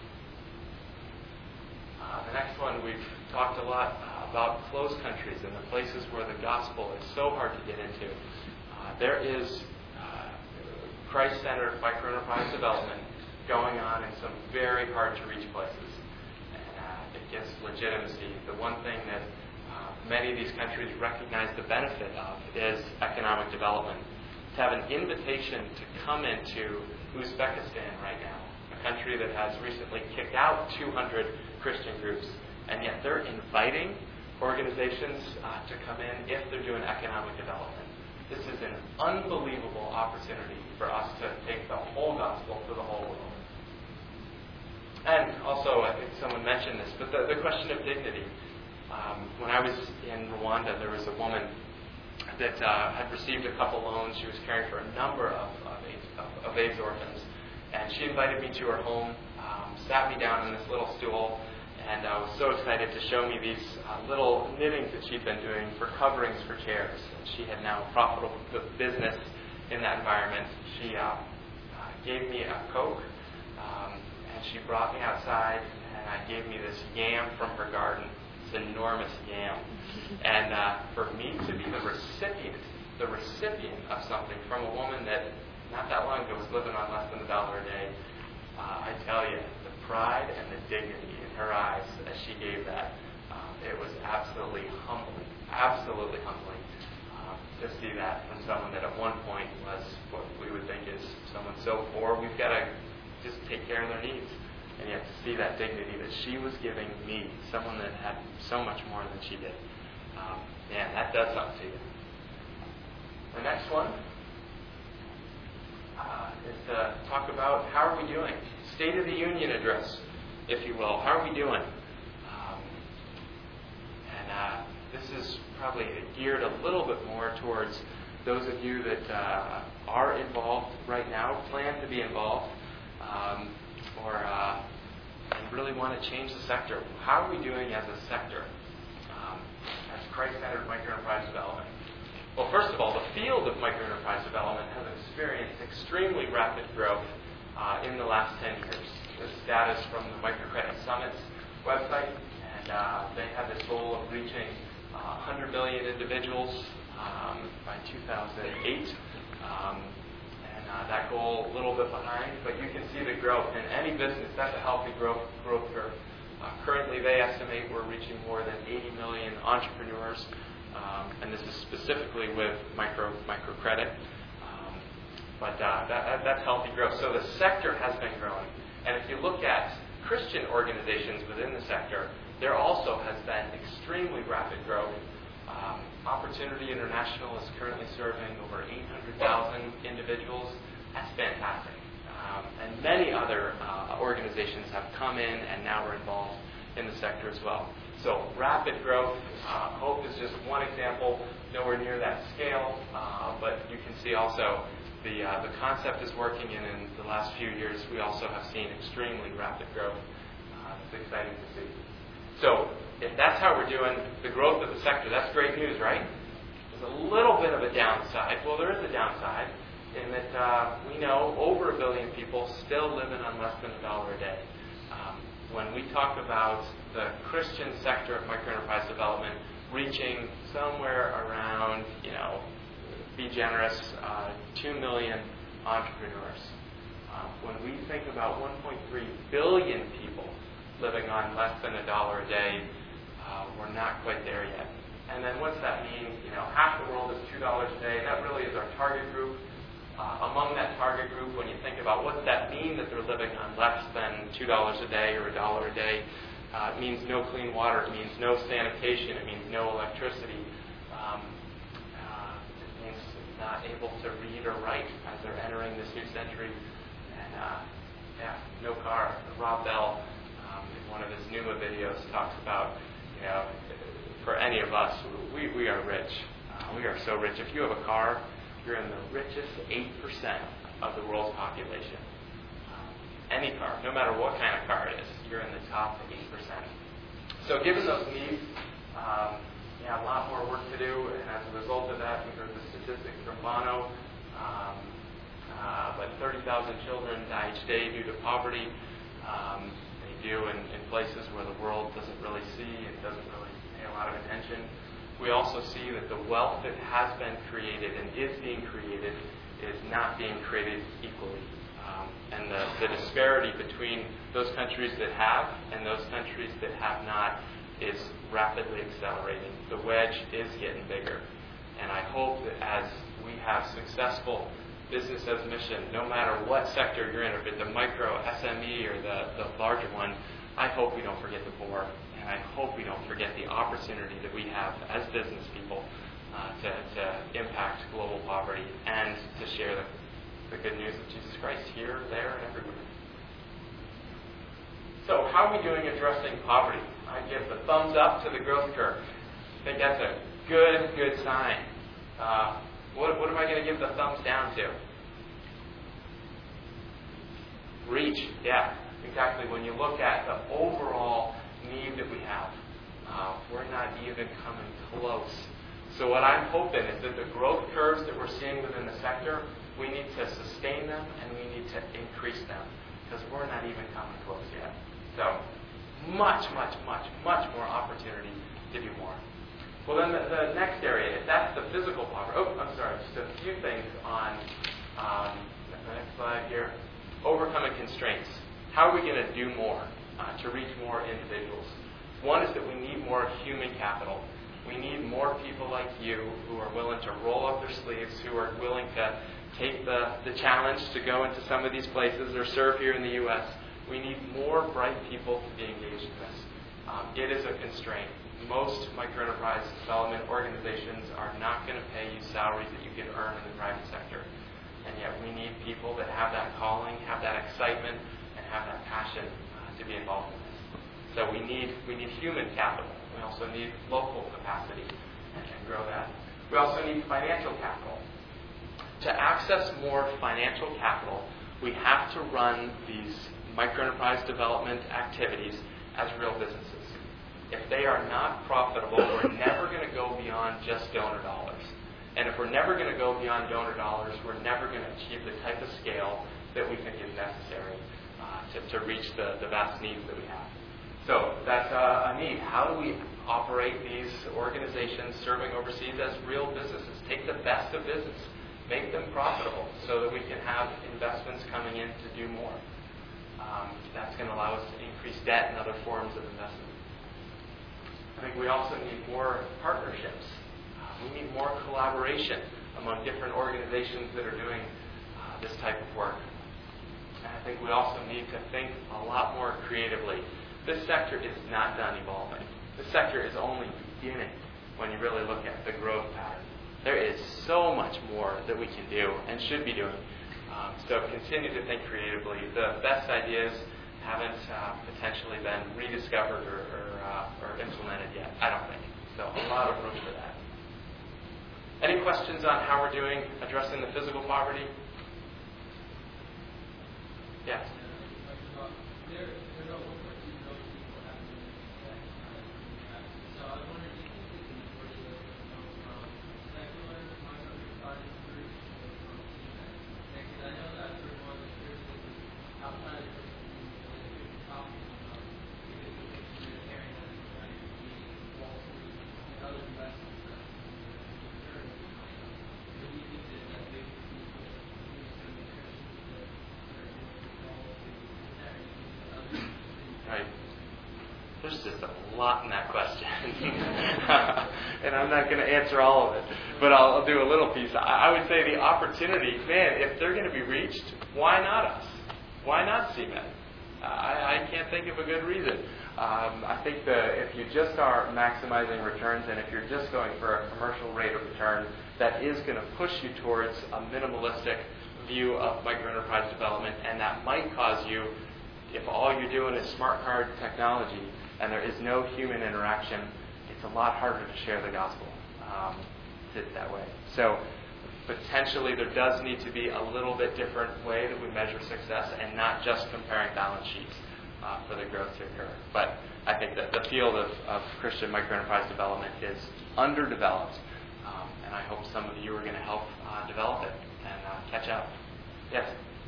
Uh, the next one, we've talked a lot uh, about closed countries and the places where the gospel is so hard to get into. Uh, there is uh, Christ-centered microenterprise development going on in some very hard-to-reach places. And uh, it gives legitimacy. The one thing that uh, many of these countries recognize the benefit of is economic development. To have an invitation to come into Uzbekistan right now, a country that has recently kicked out two hundred Christian groups, and yet they're inviting organizations uh, to come in if they're doing economic development. This is an unbelievable opportunity for us to take the whole gospel to the whole world. And also, I think someone mentioned this, but the, the question of dignity. Um, when I was in Rwanda, there was a woman that uh, had received a couple loans. She was caring for a number of, of, AIDS, of, of AIDS orphans. And she invited me to her home, um, sat me down on this little stool, and uh, was so excited to show me these uh, little knittings that she'd been doing for coverings for chairs. And she had now a profitable business in that environment. She uh, uh, gave me a Coke, um, and she brought me outside, and I gave me this yam from her garden. Enormous yam, and uh, for me to be the recipient, the recipient of something from a woman that not that long ago was living on less than a dollar a day, uh, I tell you, the pride and the dignity in her eyes as she gave that, um, it was absolutely humbling, absolutely humbling um, to see that from someone that at one point was what we would think is someone so poor we've got to just take care of their needs. And yet to see that dignity that she was giving me, someone that had so much more than she did. Um, man, that does something to you. The next one uh, is to talk about how are we doing? State of the Union address, if you will. How are we doing? Um, and uh, this is probably geared a little bit more towards those of you that uh, are involved right now, plan to be involved. Um, or uh, and really want to change the sector. How are we doing as a sector, um, as Christ-centered microenterprise development? Well, first of all, the field of microenterprise development has experienced extremely rapid growth uh, in the last ten years. This data is from the Microcredit Summit's website, and uh, they have this goal of reaching uh, one hundred million individuals um, by two thousand eight. Um, Uh, that goal a little bit behind, but you can see the growth in any business. That's a healthy growth growth curve. Uh, currently, they estimate we're reaching more than eighty million entrepreneurs um, and this is specifically with micro microcredit. Um, but uh, that, that's healthy growth. So the sector has been growing. And if you look at Christian organizations within the sector, there also has been extremely rapid growth. Um, Opportunity International is currently serving over eight hundred thousand individuals. That's fantastic. Um, and many other uh, organizations have come in and now are involved in the sector as well. So rapid growth. Uh, Hope is just one example, nowhere near that scale, uh, but you can see also the uh, the concept is working, and in the last few years we also have seen extremely rapid growth. Uh, it's exciting to see. So if that's how we're doing the growth of the sector, that's great news, right? There's a little bit of a downside. Well, there is a downside in that uh, we know over a billion people still living on less than a dollar a day. Um, when we talk about the Christian sector of microenterprise development reaching somewhere around, you know, be generous, uh, two million entrepreneurs. Uh, when we think about one point three billion people living on less than a dollar a day, uh, we're not quite there yet. And then what's that mean? You know, half the world is two dollars a day. That really is our target group. Uh, among that target group, when you think about what does that mean that they're living on less than two dollars a day or a dollar a day, uh, it means no clean water, it means no sanitation, it means no electricity. Um, uh, it means not able to read or write as they're entering this new century. And uh, yeah, no car. Rob Bell, um, in one of his Numa videos, talks about, you know, for any of us, we, we are rich. Uh, we are so rich. If you have a car, you're in the richest eight percent of the world's population. Um, any car, no matter what kind of car it is, you're in the top eight percent. So given those needs, um, yeah, a lot more work to do, and as a result of that, we heard the statistics from Bono, um, uh, but thirty thousand children die each day due to poverty. Um, they do in, in places where the world doesn't really see and doesn't really pay a lot of attention. We also see that the wealth that has been created and is being created is not being created equally. Um, and the, the disparity between those countries that have and those countries that have not is rapidly accelerating. The wedge is getting bigger. And I hope that as we have successful business as mission, no matter what sector you're in, or if it's a micro S M E or the, the larger one, I hope we don't forget the poor. And I hope we don't forget the opportunity that we have as business people uh, to, to impact global poverty and to share the, the good news of Jesus Christ here, there, and everywhere. So how are we doing addressing poverty? I give the thumbs up to the growth curve. I think that's a good, good sign. Uh, what, what am I going to give the thumbs down to? Reach, yeah, exactly. When you look at the overall need that we have, uh, we're not even coming close. So what I'm hoping is that the growth curves that we're seeing within the sector, we need to sustain them and we need to increase them, because we're not even coming close yet. So much, much, much, much more opportunity to do more. Well, then the, the next area, if that's the physical poverty. Oh, I'm sorry, just a few things on um, the next slide here. Overcoming constraints. How are we going to do more uh, to reach more individuals? One is that we need more human capital. We need more people like you who are willing to roll up their sleeves, who are willing to take the, the challenge to go into some of these places or serve here in the U S. We need more bright people to be engaged in this. Um, it is a constraint. Most microenterprise development organizations are not going to pay you salaries that you can earn in the private sector. And yet we need people that have that calling, have that excitement, and have that passion uh, to be involved in this. So we need we need human capital. We also need local capacity and, and grow that. We also need financial capital. To access more financial capital, we have to run these microenterprise development activities as real businesses. If they are not profitable, we're never going to go beyond just donor dollars. And if we're never going to go beyond donor dollars, we're never going to achieve the type of scale that we think is necessary uh, to, to reach the, the vast needs that we have. So that's uh, a need. How do we operate these organizations serving overseas as real businesses? Take the best of business, make them profitable so that we can have investments coming in to do more. Um, that's going to allow us to increase debt and other forms of investment. I think we also need more partnerships. we need more collaboration among different organizations that are doing uh, this type of work. And I think we also need to think a lot more creatively. This sector is not done evolving. This sector is only beginning when you really look at the growth pattern. There is so much more that we can do and should be doing. Um, so continue to think creatively. The best ideas haven't uh, potentially been rediscovered or, or, uh, or implemented yet, I don't think. So a lot of room for that. Any questions on how we're doing addressing the physical poverty? Yes. There's just a lot in that question. And I'm not going to answer all of it, but I'll, I'll do a little piece. I, I would say the opportunity, man, if they're going to be reached, why not us? Why not C M E D? I, I can't think of a good reason. Um, I think that if you just are maximizing returns and if you're just going for a commercial rate of return, that is going to push you towards a minimalistic view of microenterprise development, and that might cause you, if all you're doing is smart card technology and there is no human interaction, it's a lot harder to share the gospel um, that way. So potentially there does need to be a little bit different way that we measure success and not just comparing balance sheets uh, for the growth to occur. But I think that the field of, of Christian microenterprise development is underdeveloped, um, and I hope some of you are going to help uh, develop it and uh, catch up. Yes?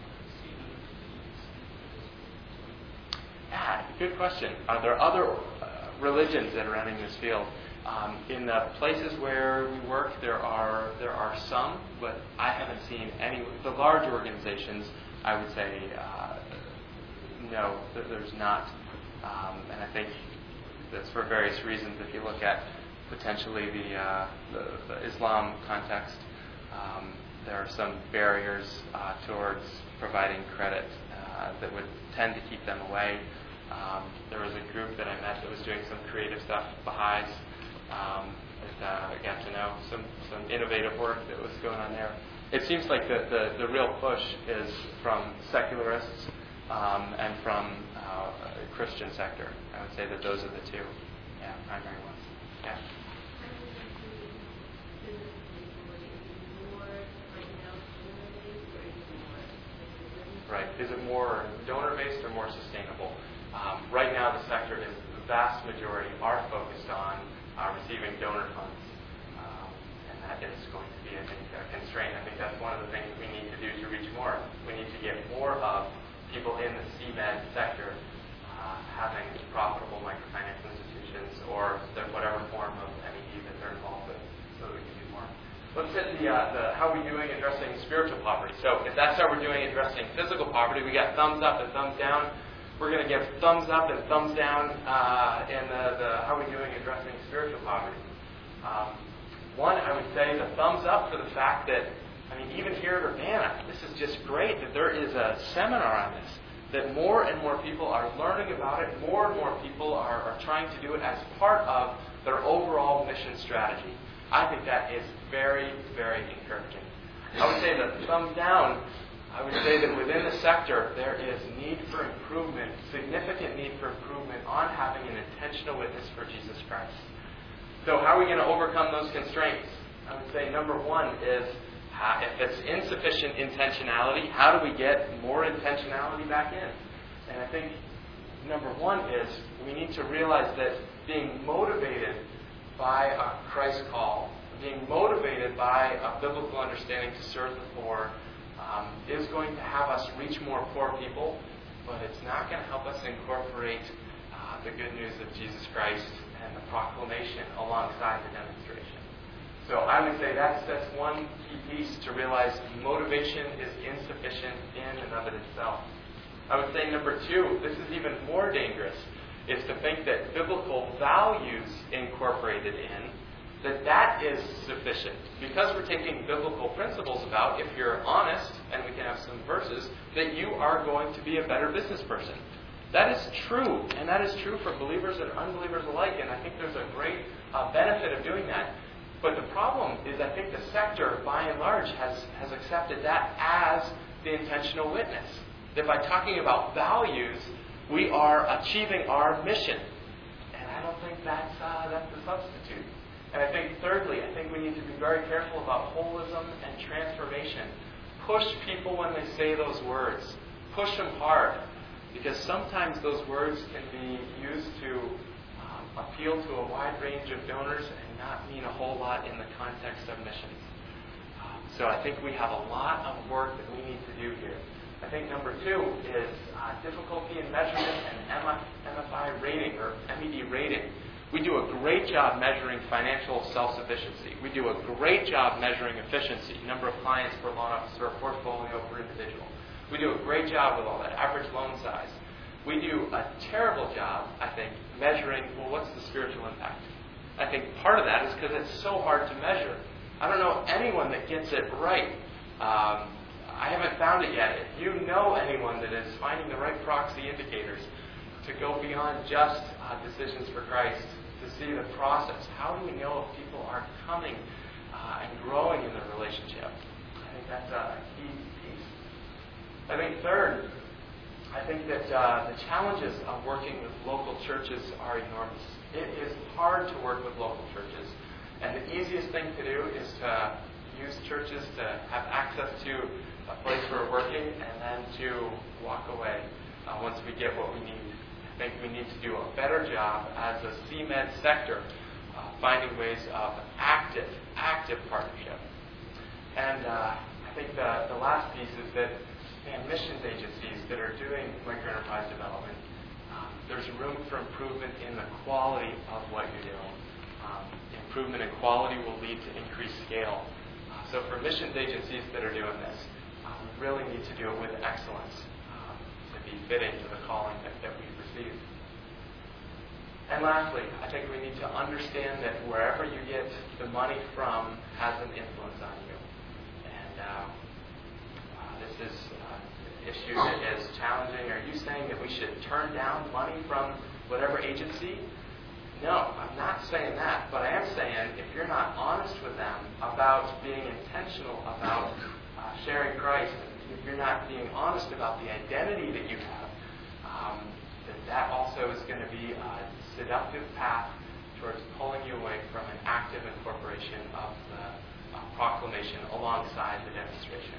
Yeah, good question. Are there other uh, religions that are entering this field? Um, in the places where we work, there are there are some, but I haven't seen any. The large organizations, I would say, uh, no, there's not. Um, and I think that's for various reasons. If you look at potentially the uh, the, the Islam context, um, there are some barriers uh, towards providing credit uh, that would tend to keep them away. Um, there was a group that I met that was doing some creative stuff, Baha'is, um, that uh, I got to know, some, some innovative work that was going on there. It seems like the, the, the real push is from secularists um, and from uh, a Christian sector. I would say that those are the two yeah, primary ones. Yeah. Right. Is it more donor-based or more sustainable? Um, right now, the sector is, the vast majority are focused on uh, receiving donor funds. Um, and that is going to be, I think, a constraint. I think that's one of the things we need to do to reach more. We need to get more of people in the C M E D sector uh, having profitable microfinance institutions or the, whatever form of M E D that they're involved with so that we can do more. Let's hit the, uh, the how are we doing addressing spiritual poverty. So if that's how we're doing addressing physical poverty, we got thumbs up and thumbs down. We're going to give thumbs up and thumbs down uh, in the, the how are we doing addressing spiritual poverty. Um, one, I would say the thumbs up for the fact that, I mean, even here at Urbana, this is just great that there is a seminar on this, that more and more people are learning about it, more and more people are, are trying to do it as part of their overall mission strategy. I think that is very, very encouraging. I would say that thumbs down, I would say that within the sector, there is need for improvement, significant need for improvement on having an intentional witness for Jesus Christ. So how are we going to overcome those constraints? I would say number one is, uh, if it's insufficient intentionality, how do we get more intentionality back in? And I think number one is we need to realize that being motivated by a Christ call, being motivated by a biblical understanding to serve the poor, um, is going to have us reach more poor people, but it's not going to help us incorporate uh, the good news of Jesus Christ and the proclamation alongside the demonstration. So I would say that's that's one key piece to realize motivation is insufficient in and of it itself. I would say number two, this is even more dangerous, is to think that biblical values incorporated in that that is sufficient. Because we're taking biblical principles about, if you're honest, and we can have some verses, that you are going to be a better business person. That is true, and that is true for believers and unbelievers alike, and I think there's a great uh, benefit of doing that. But the problem is I think the sector, by and large, has, has accepted that as the intentional witness. That by talking about values, we are achieving our mission. And I don't think that's, uh, that's the substitute. And I think thirdly, I think we need to be very careful about holism and transformation. Push people when they say those words. Push them hard. Because sometimes those words can be used to um, appeal to a wide range of donors and not mean a whole lot in the context of missions. Um, so I think we have a lot of work that we need to do here. I think number two is uh, difficulty in measurement and M F I rating, or M E D rating. We do a great job measuring financial self-sufficiency. We do a great job measuring efficiency, number of clients per loan officer, portfolio per individual. We do a great job with all that, average loan size. We do a terrible job, I think, measuring, well, what's the spiritual impact? I think part of that is because it's so hard to measure. I don't know anyone that gets it right. Um, I haven't found it yet. If you know anyone that is finding the right proxy indicators to go beyond just uh, decisions for Christ, to see the process, how do we know if people are coming uh, and growing in their relationship? I think that's a key piece. I think third, I think that uh, the challenges of working with local churches are enormous. It is hard to work with local churches. And the easiest thing to do is to use churches to have access to a place we're working and then to walk away uh, once we get what we need. I think we need to do a better job as a C M E D sector uh, finding ways of active, active partnership. And uh, I think the, the last piece is that man, missions agencies that are doing microenterprise development, um, there's room for improvement in the quality of what you're doing. Um, improvement in quality will lead to increased scale. Uh, so for missions agencies that are doing this, uh, we really need to do it with excellence um, to be fitting to the calling that, that we've received. And lastly, I think we need to understand that wherever you get the money from has an influence on you. And uh, uh, this is an issue that is challenging. Are you saying that we should turn down money from whatever agency? No, I'm not saying that. But I am saying if you're not honest with them about being intentional about uh, sharing Christ, if you're not being honest about the identity that you have, um, that that also is going to be a seductive path towards pulling you away from an active incorporation of the uh, proclamation alongside the demonstration.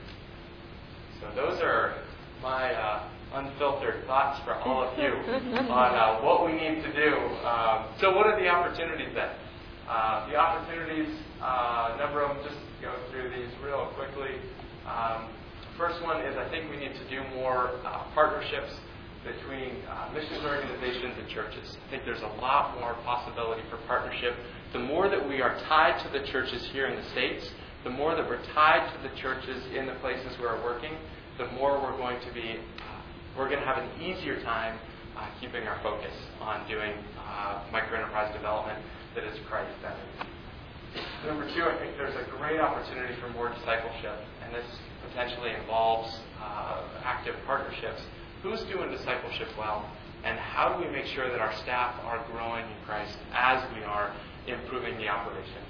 So those are my uh, unfiltered thoughts for all of you on uh, what we need to do. Um, so what are the opportunities then? Uh, the opportunities, uh, a number of them, just go through these real quickly. Um, first one is I think we need to do more uh, partnerships between uh, missions organizations and churches. I think there's a lot more possibility for partnership. The more that we are tied to the churches here in the States, the more that we're tied to the churches in the places where we're working, the more we're going to be, uh, we're going to have an easier time uh, keeping our focus on doing uh, microenterprise development that is Christ-centered. Number two, I think there's a great opportunity for more discipleship, and this potentially involves uh, active partnerships. Who's doing discipleship well, and how do we make sure that our staff are growing in Christ as we are improving the operations?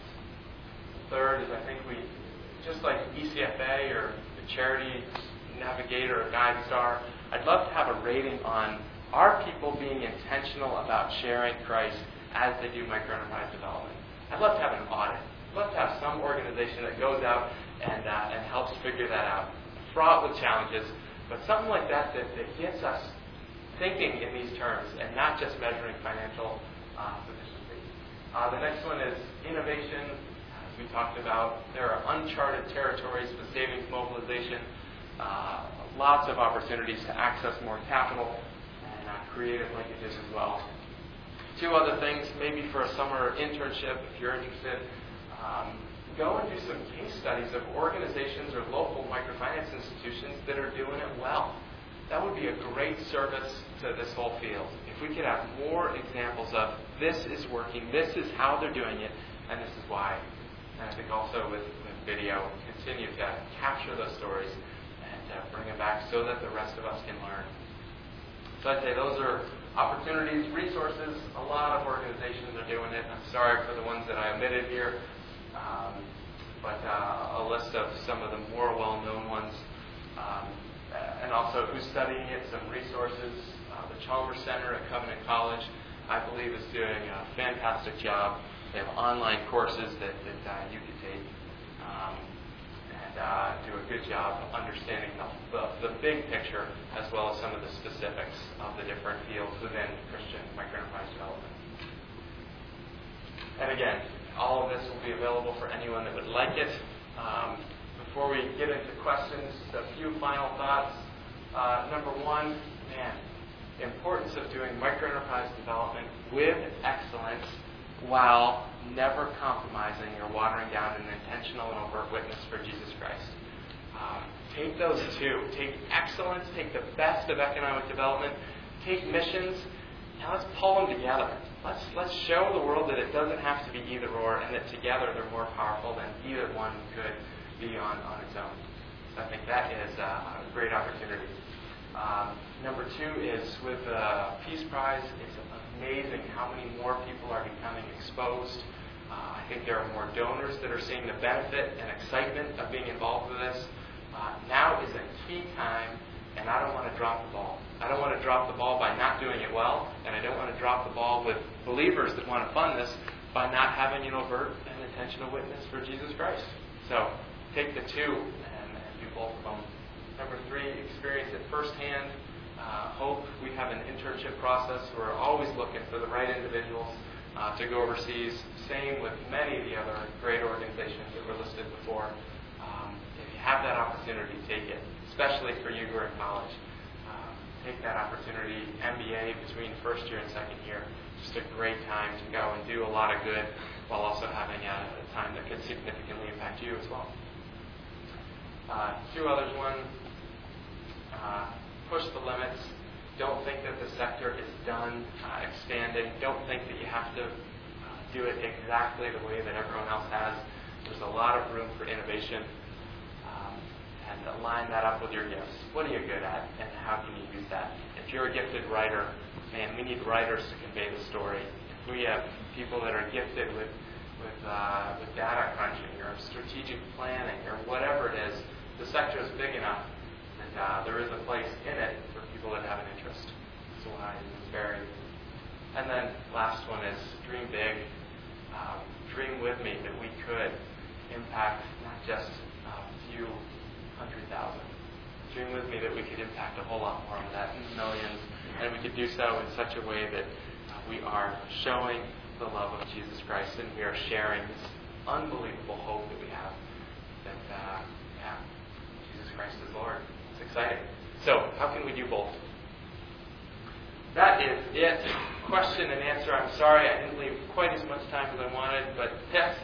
Third is I think we, just like E C F A or the Charity Navigator or GuideStar, I'd love to have a rating on are people being intentional about sharing Christ as they do microenterprise development. I'd love to have an audit. I'd love to have some organization that goes out and uh, and helps figure that out. Fraught with challenges, but something like that, that that gets us thinking in these terms and not just measuring financial uh, sufficiency. Uh, the next one is innovation. As we talked about, there are uncharted territories with savings mobilization. Uh, lots of opportunities to access more capital and uh, creative linkages as well. Two other things, maybe for a summer internship, if you're interested, um, go and do some case studies of organizations or local microfinance institutions that are doing it well. That would be a great service to this whole field. If we could have more examples of this is working, this is how they're doing it, and this is why. And I think also with, with video, continue to capture those stories and uh, bring them back so that the rest of us can learn. So I'd say those are opportunities, resources. A lot of organizations are doing it. I'm sorry for the ones that I omitted here. Um, but uh, a list of some of the more well-known ones. Um, and also who's studying it, some resources. Uh, the Chalmers Center at Covenant College, I believe, is doing a fantastic job. They have online courses that, that uh, you can take um, and uh, do a good job of understanding the, the, the big picture as well as some of the specifics of the different fields within Christian microenterprise development. And again, all of this will be available for anyone that would like it. Um, before we get into questions, just a few final thoughts. Uh, number one, man, the importance of doing microenterprise development with excellence while never compromising or watering down an intentional and overt witness for Jesus Christ. Um, take those two. Take excellence, take the best of economic development, take missions, and let's pull them together. Let's let's show the world that it doesn't have to be either or, and that together they're more powerful than either one could be on, on its own. So I think that is uh, a great opportunity. Um, number two is with the uh, Peace Prize. It's amazing how many more people are becoming exposed. Uh, I think there are more donors that are seeing the benefit and excitement of being involved with this. Uh, now is a key time, and I don't want to drop the ball. I don't want to drop the ball by not doing it well, and I don't want to drop the ball with believers that want to fund this by not having an overt and intentional witness for Jesus Christ. So take the two and, and do both of them. Number three, experience it firsthand. Uh, hope we have an internship process. We're always looking for the right individuals uh, to go overseas. Same with many of the other great organizations that were listed before. Um, if you have that opportunity, take it, especially for you who are in college. Um, take that opportunity. M B A between first year and second year. Just a great time to go and do a lot of good while also having a, a time that could significantly impact you as well. Uh, two others. One, uh, push the limits. Don't think that the sector is done uh, expanding. Don't think that you have to uh, do it exactly the way that everyone else has. There's a lot of room for innovation. Um, and align that up with your gifts. What are you good at, and how can you use that? If you're a gifted writer, man, we need writers to convey the story. If we have people that are gifted with with, uh, with data crunching or strategic planning or whatever it is, the sector is big enough that uh, there is a place in it for people that have an interest. So why it's varied. And then last one is dream big. Um, dream with me that we could impact not just a few hundred thousand. Dream with me that we could impact a whole lot more than that, millions, and we could do so in such a way that uh, we are showing the love of Jesus Christ, and we are sharing this unbelievable hope that we have that uh, yeah, Jesus Christ is Lord. It's exciting. So, how can we do both? That is it. Question and answer. I'm sorry I didn't leave quite as much time as I wanted, but yes.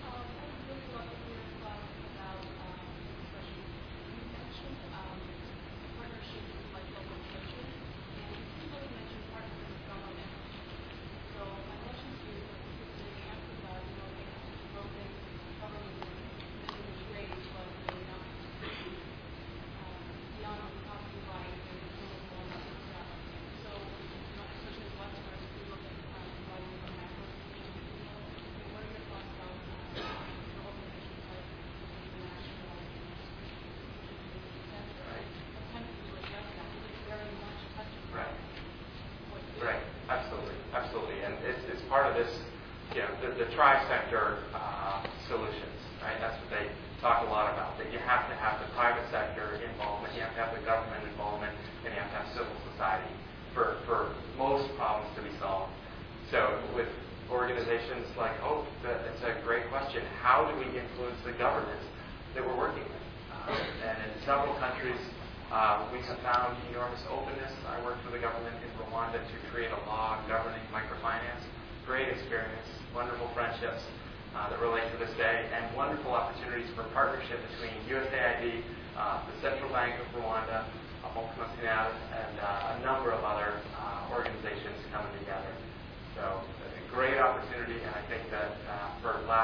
Tri-sector uh, solutions, right? That's what they talk a lot about, that you have to have the private sector involvement, you have to have the government involvement, and you have to have civil society for, for most problems to be solved. So with organizations like Hope, it's a great question. How do we influence the governments that we're working with? Uh, and in several countries, uh, we have found enormous openness. I worked with the government in Rwanda to create a law governing microfinance. Great experience, wonderful friendships uh, that relate to this day, and wonderful opportunities for partnership between U S A I D, uh, the Central Bank of Rwanda, Banque Nationale, and uh, a number of other uh, organizations coming together. So, a great opportunity, and I think that uh, for last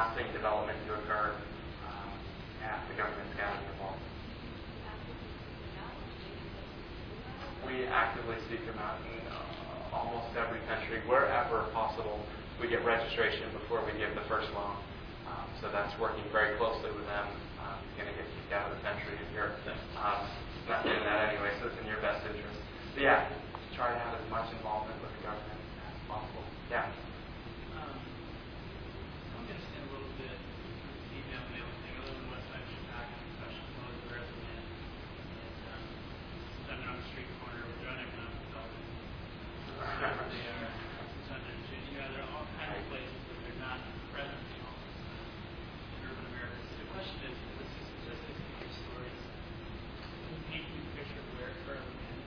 actively seek them out in uh, almost every country, wherever possible. We get registration before we give the first loan. Um, so that's working very closely with them. Um, you're going to get kicked out of the country if you're um, not doing that anyway, so it's in your best interest. But yeah, try to have as much involvement with the government as possible. Yeah. Um, I want to understand a little bit the email mailing thing. I live in West Side of Chicago, professional clothes, the resume. And um, I'm on the street corner with John Economic Development. Wherever they are, Sunday, you know, there are all kinds of places that they're not present in all in urban America. So the question is, what's the statistics of these stories? Can you paint me a picture of where where we can?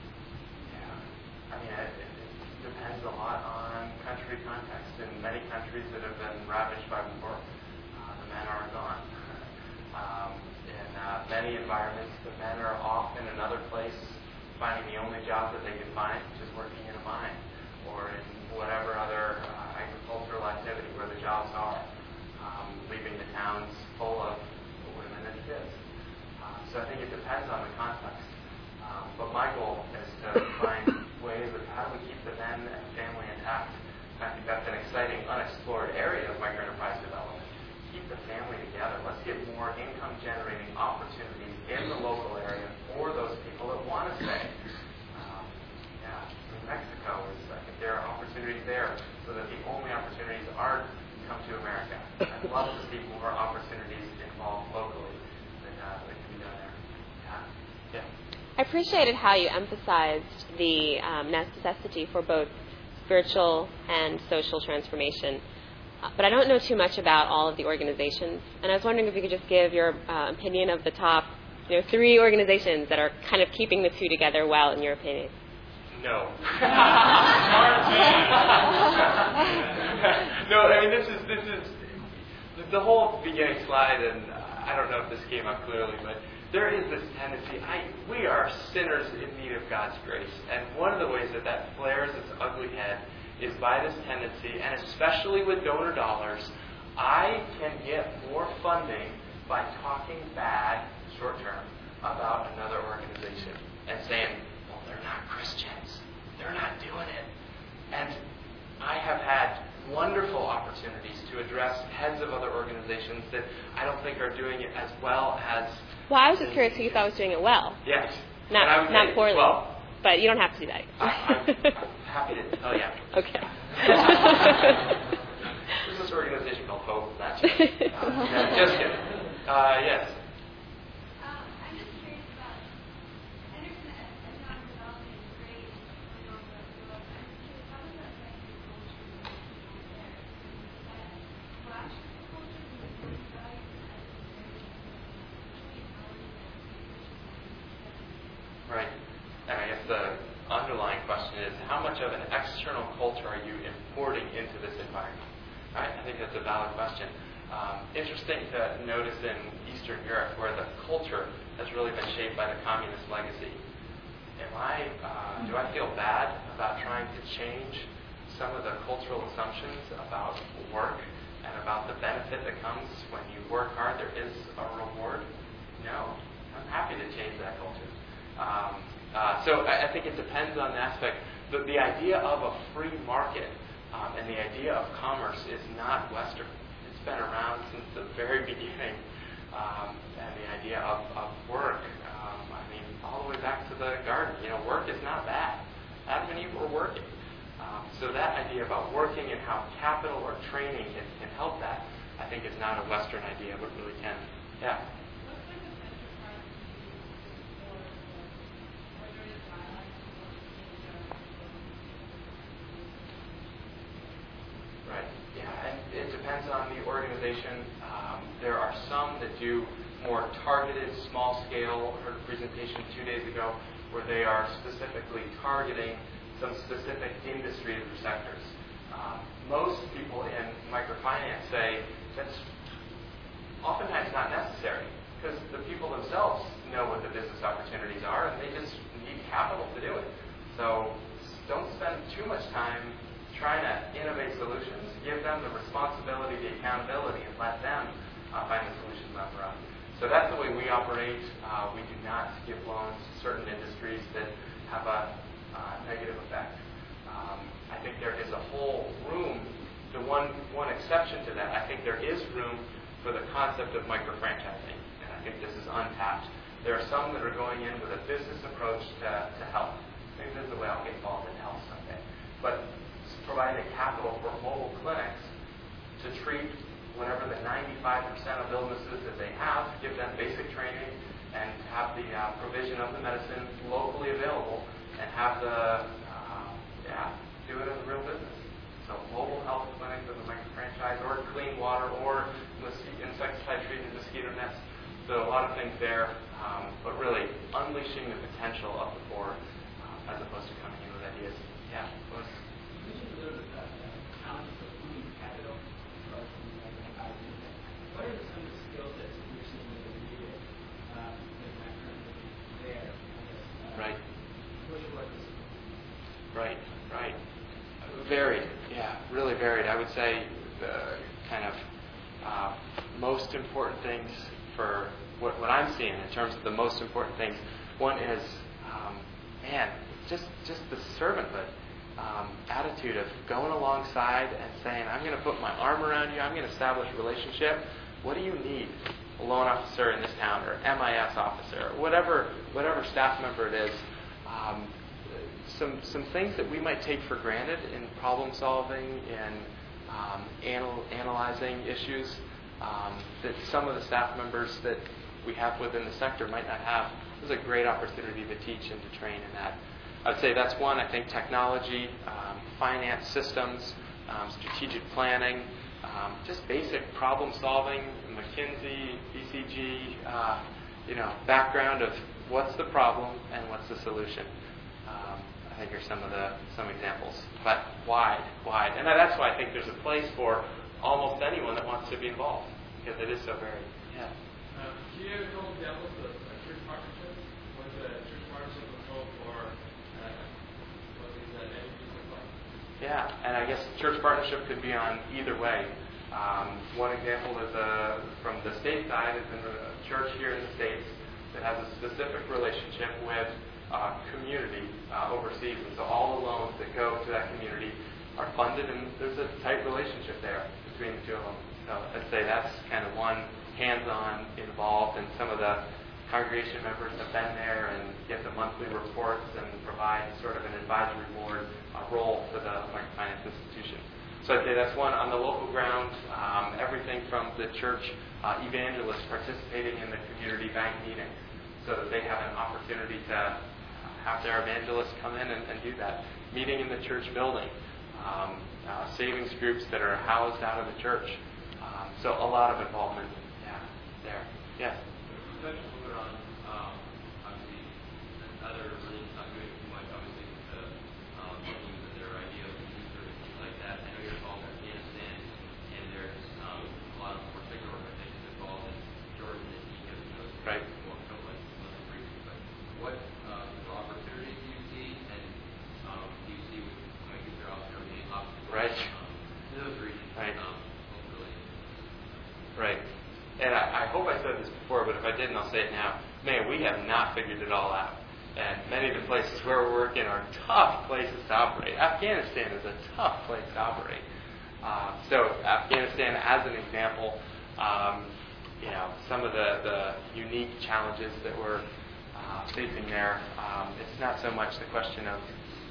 Yeah. I mean, it, it depends a lot on country context. In many countries that have been ravaged by war, uh, the men are gone. um, in uh, many environments, the men are off in another place, finding the only job that they can find, which is working in a mine or in whatever other uh, agricultural activity where the jobs are, um, leaving the towns full of women and kids. Um, so I think it depends on the context. Um, but my goal is to find ways of how do we keep the men and family intact. I think that's an exciting, unexplored area of microenterprise development. Keep the family together. Let's get more income-generating opportunities in the local area for those people that want to stay. Um, yeah, in Mexico, is, I think there are opportunities there so that the only opportunities aren't come to America. I'd love to see more opportunities involved locally that, uh, that can be done there. Yeah. Yeah. I appreciated how you emphasized the um, necessity for both spiritual and social transformation. Uh, but I don't know too much about all of the organizations, and I was wondering if you could just give your uh, opinion of the top, you know, three organizations that are kind of keeping the two together well, in your opinion. No. no, I mean this is this is the whole beginning slide, and I don't know if this came out clearly, but there is this tendency. I we are sinners in need of God's grace, and one of the ways that that flares its ugly head is by this tendency, and especially with donor dollars, I can get more funding by talking bad, short term, about another organization and saying, well, they're not Christians. They're not doing it. And I have had wonderful opportunities to address heads of other organizations that I don't think are doing it as well as... Well, I was just curious who you thought was doing it well. Yes. Not, not say, poorly. Well, but you don't have to do that. I, I'm, I'm happy to tell you after. Okay. There's this organization called Hope. That's uh, yeah, just kidding. Uh, yes. Um, I'm just curious about Henderson Economic Development is great. You know, but I'm curious, how does that affect your culture there? Does that clash with the culture? Does it bring value to that? Right. And I guess the underlying question is, how much of an external culture are you importing into this environment? Right? I think that's a valid question. Um, interesting to notice in Eastern Europe, where the culture has really been shaped by the communist legacy. Am I, uh, do I feel bad about trying to change some of the cultural assumptions about work and about the benefit that comes when you work hard? There is a reward. No. I'm happy to change that culture. Um, uh, so I, I think it depends on the aspect. The, the idea of a free market um, and the idea of commerce is not Western. It's been around since the very beginning. Um, and the idea of, of work, um, I mean, all the way back to the garden. You know, work is not bad. Adam and Eve were working. Um, so that idea about working and how capital or training can, can help that, I think is not a Western idea, but really can. Yeah. Right. Yeah, and it depends on the organization. Um, there are some that do more targeted, small-scale. I heard a presentation two days ago where they are specifically targeting some specific industries or sectors. Um, most people in microfinance say that's oftentimes not necessary because the people themselves know what the business opportunities are and they just need capital to do it. So don't spend too much time trying to innovate solutions. Give them the responsibility, the accountability, and let them uh, find the solutions on their own. So that's the way we operate. Uh, we do not give loans to certain industries that have a uh, negative effect. Um, I think there is a whole room, the one, one exception to that, I think there is room for the concept of micro-franchising, and I think this is untapped. There are some that are going in with a business approach to, to health. Maybe this is the way I'll get involved in health someday. But providing a capital for mobile clinics to treat whatever the ninety-five percent of illnesses that they have, give them basic training, and have the uh, provision of the medicine locally available, and have the, uh, yeah, do it as a real business. So mobile health clinics as a micro-franchise, or clean water, or insecticide-treated mosquito nets. So a lot of things there, um, but really unleashing the potential of the poor uh, as opposed to coming in with ideas. Yeah, was. What are some of the skill sets that you're seeing that are needed um, that are not currently there? I guess, uh, right. Social workers. Right, right. Varied, yeah, really varied. I would say the kind of uh, most important things for what, what I'm seeing in terms of the most important things. One is, um, man, just just the servanthood um, attitude of going alongside and saying, I'm going to put my arm around you. I'm going to establish a relationship. What do you need? A loan officer in this town, or M I S officer, or whatever whatever staff member it is. Um, some some things that we might take for granted in problem solving and um, anal- analyzing issues um, that some of the staff members that we have within the sector might not have. This is a great opportunity to teach and to train in that. I'd say that's one. I think technology, um, finance systems, um, strategic planning, um, just basic problem solving, McKinsey, B C G, uh, you know, background of what's the problem and what's the solution. Um, I think are some of the some examples, but wide, wide, and that's why I think there's a place for almost anyone that wants to be involved because it is so varied. Yeah. Um, can you give a couple examples of a church partnership? What the church partnership was called for? Uh, what these uh, entities look like? Yeah, and I guess church partnership could be on either way. Um, one example is uh, from the state side is in a church here in the States that has a specific relationship with uh, community uh, overseas, and so all the loans that go to that community are funded, and there's a tight relationship there between the two of them. So I'd say that's kind of one hands-on involved, and some of the congregation members have been there and get the monthly reports and provide sort of an advisory board uh, role for the microfinance institution. So I'd say that's one. On the local ground, um, everything from the church uh, evangelists participating in the community bank meeting so that they have an opportunity to have their evangelists come in and, and do that. Meeting in the church building. Um, uh, savings groups that are housed out of the church. Um, so a lot of involvement yeah, there. Yes? Touch a little bit on, um, obviously, other religions not doing too much, obviously, to um, Muslims and their idea of Easter and things like that. I know you're involved in Afghanistan, and there's um, a lot of more secular organizations involved in Jordan and Egypt, and those right. Well, don't like Muslim regions, but what uh, opportunities do you see, and um, do you see with like if you're out there being obstacles right. um, in those regions? Right. Um, hopefully. Right. And I, I hope I said this before, but if I didn't, I'll say it now. Man, we have not figured it all out. And many of the places where we're working are tough places to operate. Afghanistan is a tough place to operate. Uh, so Afghanistan, as an example, um, you know, some of the, the unique challenges that we're uh, facing there, um, it's not so much the question of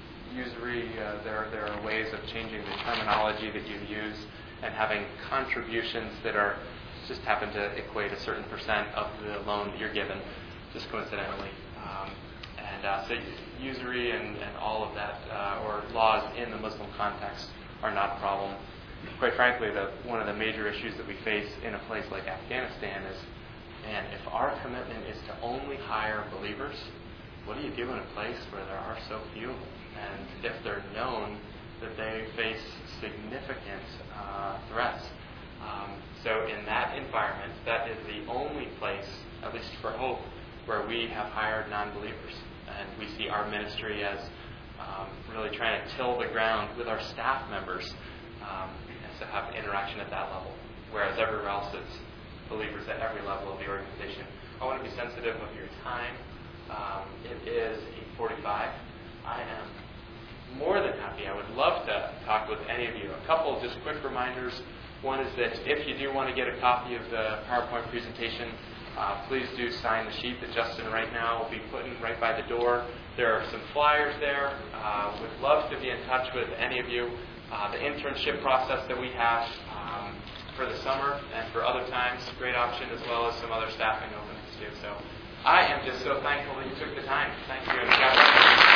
usury. Uh, there, there are ways of changing the terminology that you use and having contributions that are just happen to equate a certain percent of the loan that you're given, just coincidentally. Um, and uh, so usury and, and all of that, uh, or laws in the Muslim context, are not a problem. Quite frankly, the, one of the major issues that we face in a place like Afghanistan is, man, if our commitment is to only hire believers, what do you do in a place where there are so few? And if they're known that they face significant uh, threats. Um, so in that environment, that is the only place, at least for Hope, where we have hired non-believers. And we see our ministry as um, really trying to till the ground with our staff members um, and to have interaction at that level, whereas everywhere else it's believers at every level of the organization. I want to be sensitive of your time. Um, it is eight forty-five. I am more than happy. I would love to talk with any of you. A couple just quick reminders. One is that if you do want to get a copy of the PowerPoint presentation, uh, please do sign the sheet that Justin right now will be putting right by the door. There are some flyers there. Uh, would love to be in touch with any of you. Uh, the internship process that we have um, for the summer and for other times, great option, as well as some other staffing openings too. So I am just so thankful that you took the time. Thank you.